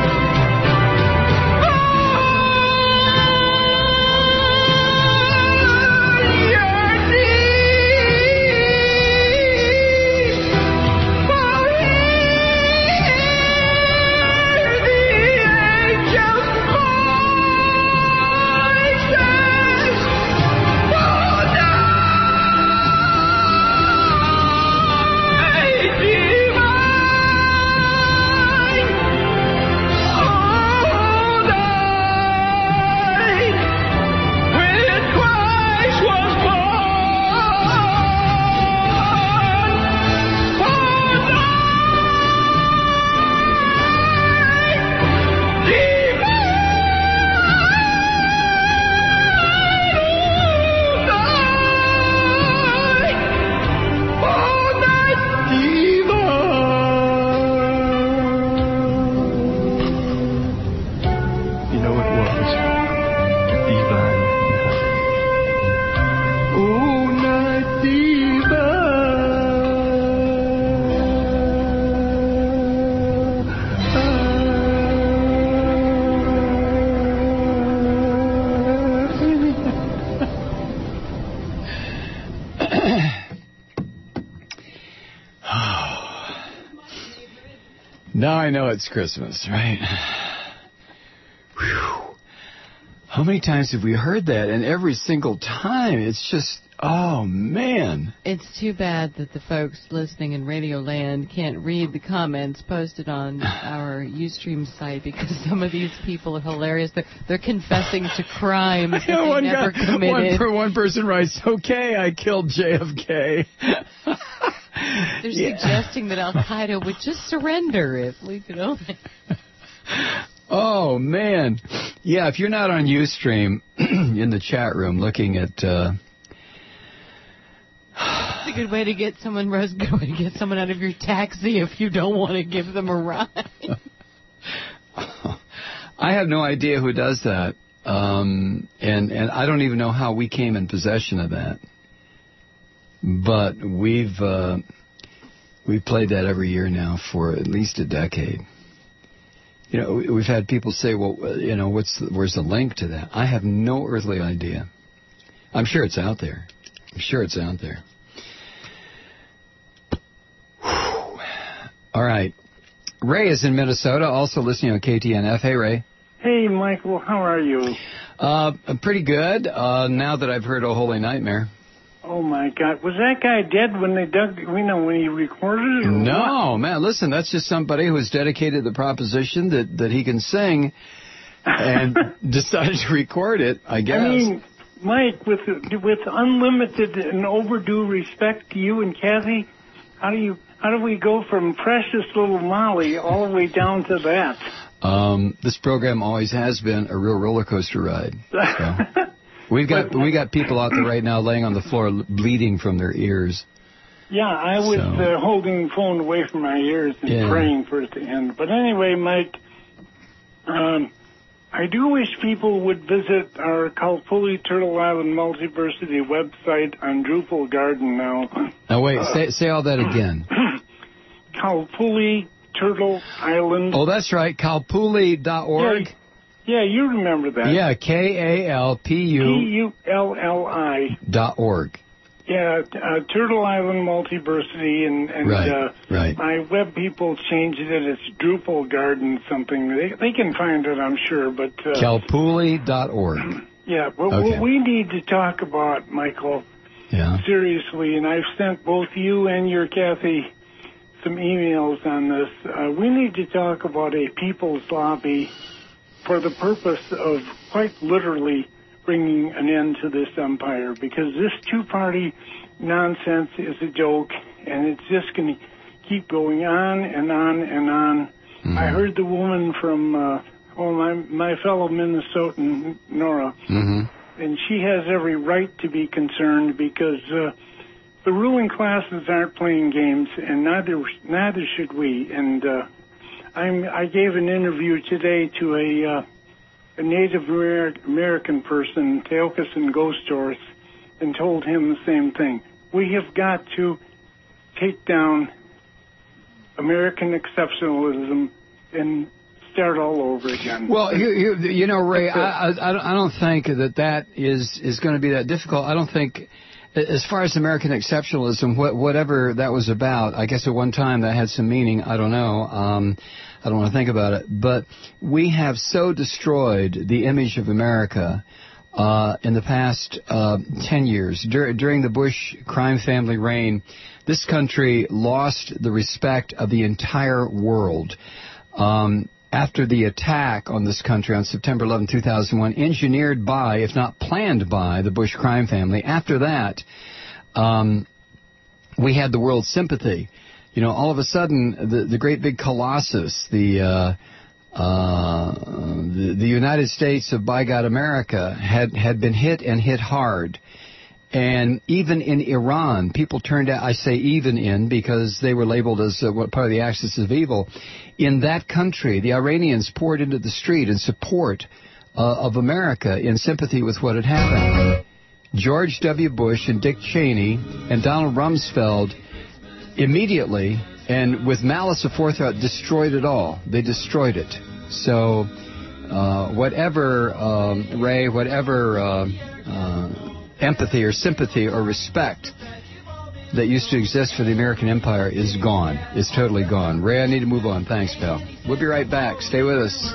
You know it was divine night. Oh, night Now I know it's Christmas, right? Whew. How many times have we heard that? And every single time, it's just, oh, man. It's too bad that the folks listening in Radio Land can't read the comments posted on our Ustream site, because some of these people are hilarious. They're, they're confessing to crimes that they one never guy, committed. One, per, one person writes, okay, I killed J F K. They're Yeah. suggesting that Al-Qaeda would just surrender if we could only... Oh, man. Yeah, if you're not on Ustream in the chat room looking at... Uh, It's a good way to get someone, Rose, good way to get someone out of your taxi if you don't want to give them a ride. I have no idea who does that. Um, and, and I don't even know how we came in possession of that. But we've uh, we've played that every year now for at least a decade. You know, we- we've had people say, "Well, uh, you know, what's the, where's the link to that?" I have no earthly idea. I'm sure it's out there. I'm sure it's out there. Whew. All right, Ray is in Minnesota, also listening on K T N F. Hey, Ray. Hey, Michael, how are you? Uh, pretty good. Uh, now that I've heard "Oh Holy Nightmare." Oh, my God. Was that guy dead when they dug, you know, when he recorded it? Or No, what? man, listen, that's just somebody who has dedicated the proposition that, that he can sing and decided to record it, I guess. I mean, Mike, with with unlimited and overdue respect to you and Kathy, how do you how do we go from precious little Molly all the way down to that? um, this program always has been a real roller coaster ride. So. We've got we got people out there right now laying on the floor bleeding from their ears. Yeah, I was So- uh, holding the phone away from my ears and Yeah. praying for it to end. But anyway, Mike, um, I do wish people would visit our Kalpuli Turtle Island Multiversity website on Drupal Garden now. Now, wait, Uh, say, say all that again. Kalpuli Turtle Island. Oh, that's right, kalpuli dot org. Yeah, yeah, you remember that. Yeah, K A L P U P U L L I dot org. Yeah, uh, Turtle Island Multiversity, and, and Right, uh, right. my web people changed it. It's Drupal Garden something. They they can find it, I'm sure, but... Uh, kalpuli dot org. Yeah, but Okay. what we need to talk about, Michael, Yeah. seriously, and I've sent both you and your Kathy some emails on this. Uh, we need to talk about a people's lobby for the purpose of quite literally bringing an end to this empire, because this two-party nonsense is a joke, and it's just going to keep going on and on and on. Mm-hmm. I heard the woman from, uh, oh, my, my fellow Minnesotan, Nora, Mm-hmm. and she has every right to be concerned because uh, the ruling classes aren't playing games, and neither neither should we. And uh, I'm I gave an interview today to a uh, a Native Amer- American person, Teokasin Ghost Horse, and told him the same thing. We have got to take down American exceptionalism and start all over again. Well, you, you, you know, Ray, I, I, I don't think that that is, is going to be that difficult. I don't think, as far as American exceptionalism, what, whatever that was about, I guess at one time that had some meaning. I don't know. Um, I don't want to think about it. But we have so destroyed the image of America uh, in the past uh, ten years. Dur- during the Bush crime family reign, this country lost the respect of the entire world. Um, after the attack on this country on September eleventh, two thousand one, engineered by, if not planned by, the Bush crime family, after that, um, we had the world's sympathy. You know, all of a sudden, the, the great big colossus, the, uh, uh, the the United States of by God America, had, had been hit and hit hard. And even in Iran, people turned out, I say even in, because they were labeled as uh, what part of the axis of evil. In that country, the Iranians poured into the street in support uh, of America in sympathy with what had happened. George W. Bush and Dick Cheney and Donald Rumsfeld immediately and with malice aforethought destroyed it all. They destroyed it. So uh, whatever, um, Ray, whatever uh, uh, empathy or sympathy or respect that used to exist for the American empire is gone. It's totally gone. Ray, I need to move on. Thanks, pal. We'll be right back. Stay with us.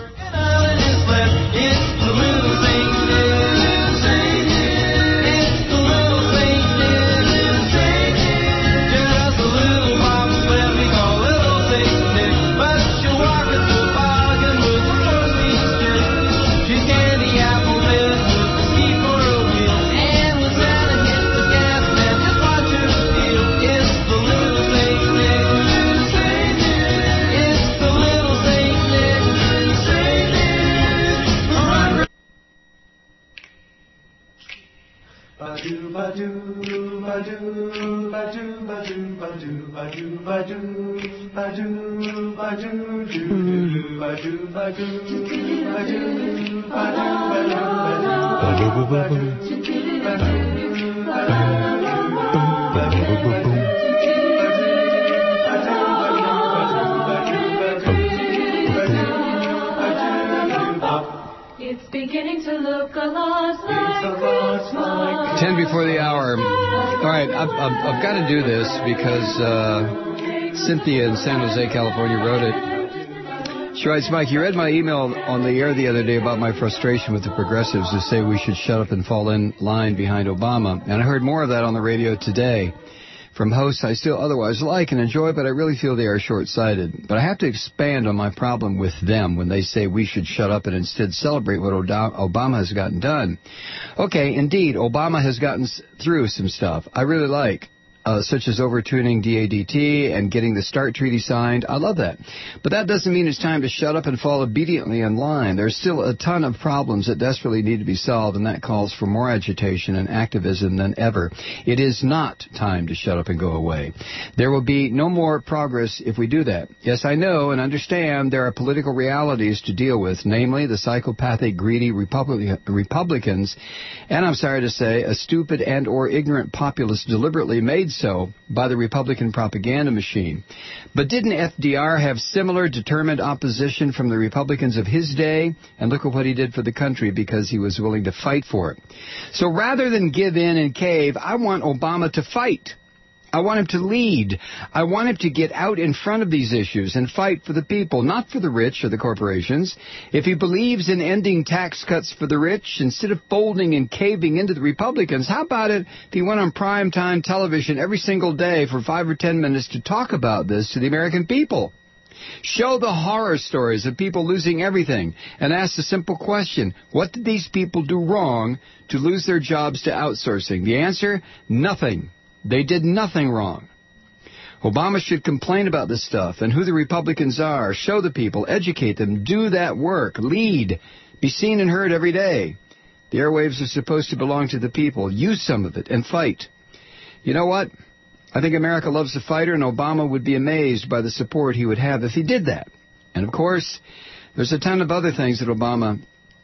It's beginning to look a lot like Christmas. Ten before the hour. All right, I've, I've, I've got to do this because uh, Cynthia in San Jose, California wrote it. She writes, Mike, you read my email on the air the other day about my frustration with the progressives who say we should shut up and fall in line behind Obama. And I heard more of that on the radio today from hosts I still otherwise like and enjoy, but I really feel they are short-sighted. But I have to expand on my problem with them when they say we should shut up and instead celebrate what Obama has gotten done. Okay, indeed, Obama has gotten through some stuff I really like. uh, such as overturning D A D T and getting the START treaty signed. I love that. But that doesn't mean it's time to shut up and fall obediently in line. There's still a ton of problems that desperately need to be solved, and that calls for more agitation and activism than ever. It is not time to shut up and go away. There will be no more progress if we do that. Yes, I know and understand there are political realities to deal with, namely the psychopathic, greedy Republic- Republicans, and I'm sorry to say, a stupid and or ignorant populace deliberately made so by the Republican propaganda machine. But didn't F D R have similar determined opposition from the Republicans of his day? And look at what he did for the country because he was willing to fight for it. So rather than give in and cave, I want Obama to fight. I want him to lead. I want him to get out in front of these issues and fight for the people, not for the rich or the corporations. If he believes in ending tax cuts for the rich, instead of folding and caving into the Republicans, how about it if he went on primetime television every single day for five or ten minutes to talk about this to the American people? Show the horror stories of people losing everything and ask the simple question, what did these people do wrong to lose their jobs to outsourcing? The answer, nothing. They did nothing wrong. Obama should complain about this stuff and who the Republicans are, show the people, educate them, do that work, lead, be seen and heard every day. The airwaves are supposed to belong to the people. Use some of it and fight. You know what? I think America loves a fighter, and Obama would be amazed by the support he would have if he did that. And, of course, there's a ton of other things that Obama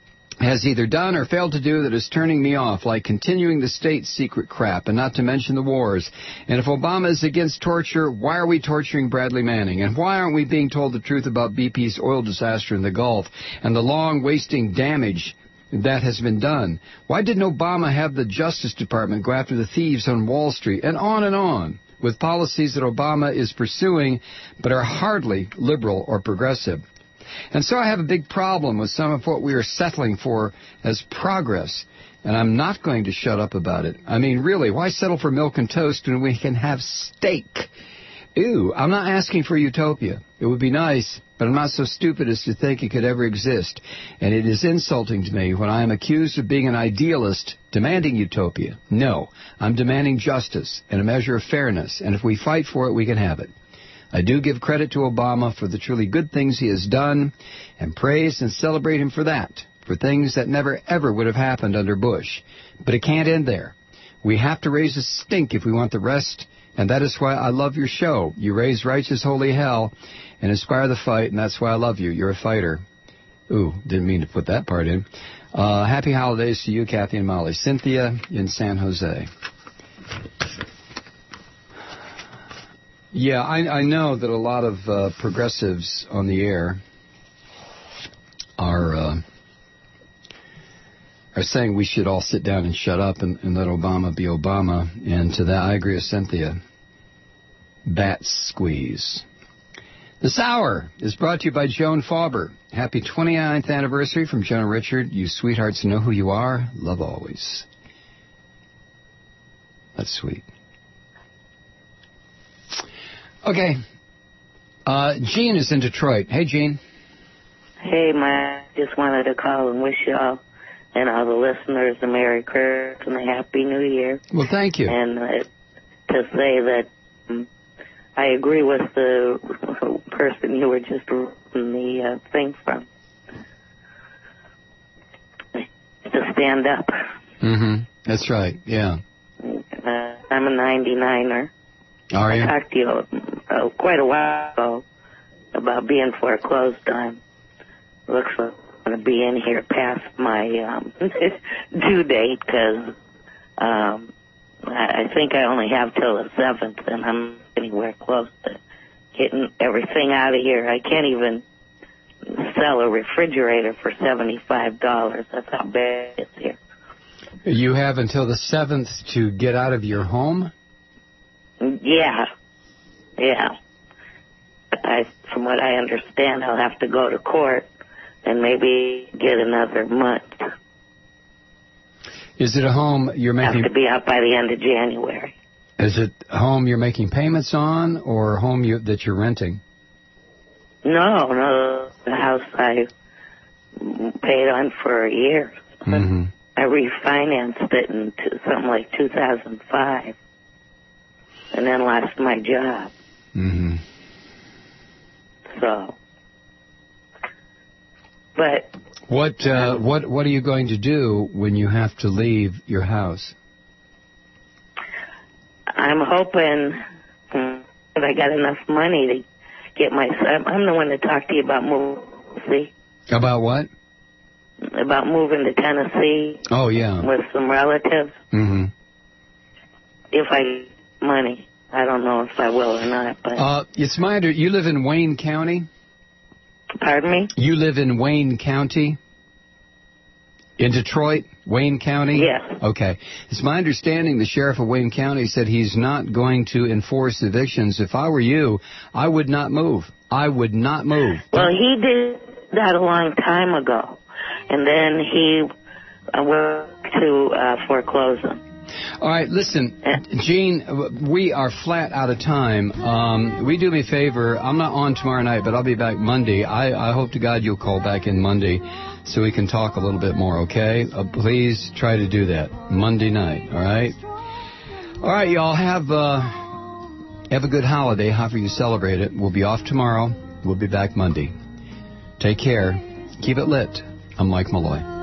has either done or failed to do that is turning me off, like continuing the state secret crap, and not to mention the wars. And if Obama is against torture, why are we torturing Bradley Manning? And why aren't we being told the truth about B P's oil disaster in the Gulf and the long wasting damage that has been done? Why didn't Obama have the Justice Department go after the thieves on Wall Street? And on and on, with policies that Obama is pursuing but are hardly liberal or progressive. And so I have a big problem with some of what we are settling for as progress, and I'm not going to shut up about it. I mean, really, why settle for milk and toast when we can have steak? Ew, I'm not asking for utopia. It would be nice, but I'm not so stupid as to think it could ever exist. And it is insulting to me when I am accused of being an idealist demanding utopia. No, I'm demanding justice and a measure of fairness, and if we fight for it, we can have it. I do give credit to Obama for the truly good things he has done and praise and celebrate him for that, for things that never ever would have happened under Bush. But it can't end there. We have to raise a stink if we want the rest, and that is why I love your show. You raise righteous holy hell and inspire the fight, and that's why I love you. You're a fighter. Ooh, didn't mean to put that part in. Uh, happy holidays to you, Kathy and Molly. Cynthia in San Jose. Yeah, I, I know that a lot of uh, progressives on the air are uh, are saying we should all sit down and shut up and, and let Obama be Obama. And to that, I agree with Cynthia. Bat squeeze. This hour is brought to you by Joan Fauber. Happy twenty-ninth anniversary from Joan and Richard. You sweethearts know who you are. Love always. That's sweet. Okay. Uh, Gene is in Detroit. Hey, Gene. Hey, my, just wanted to call and wish y'all and all the listeners a Merry Christmas and a Happy New Year. Well, thank you. And uh, to say that um, I agree with the person you were just reading the uh, thing from. To stand up. Mm-hmm. That's right, yeah. Uh, I'm a ninety-niner. Are you? I talked to you uh, quite a while ago about being foreclosed on. Looks like I'm going to be in here past my um, due date because um, I, I think I only have till the seventh, and I'm anywhere close to getting everything out of here. I can't even sell a refrigerator for seventy-five dollars. That's how bad it's here. You have until the seventh to get out of your home? Yeah, yeah. I, from what I understand, I'll have to go to court and maybe get another month. Is it a home you're making? Have to be out by the end of January. Is it a home you're making payments on, or a home you, that you're renting? No, no, the house I paid on for a year. Mm-hmm. I refinanced it in two, something like two thousand five. and then lost my job. Mm-hmm. So, but What uh, what what are you going to do when you have to leave your house? I'm hoping that I got enough money to get my. I'm the one to talk to you about moving. See? About what? About moving to Tennessee. Oh yeah. With some relatives. Mm-hmm. If I get money, I don't know if I will or not. But uh, it's my under. You live in Wayne County. Pardon me? You live in Wayne County? In Detroit? Wayne County? Yes. Okay. It's my understanding the sheriff of Wayne County said he's not going to enforce evictions. If I were you, I would not move. I would not move. Well, he did that a long time ago. And then he uh, went to uh, foreclose them. All right, listen, Gene, we are flat out of time. Um, we do me a favor. I'm not on tomorrow night, but I'll be back Monday. I, I hope to God you'll call back in Monday so we can talk a little bit more, okay? Uh, please try to do that Monday night, all right? All right, y'all, have, uh, have a good holiday, however you celebrate it. We'll be off tomorrow. We'll be back Monday. Take care. Keep it lit. I'm Mike Malloy.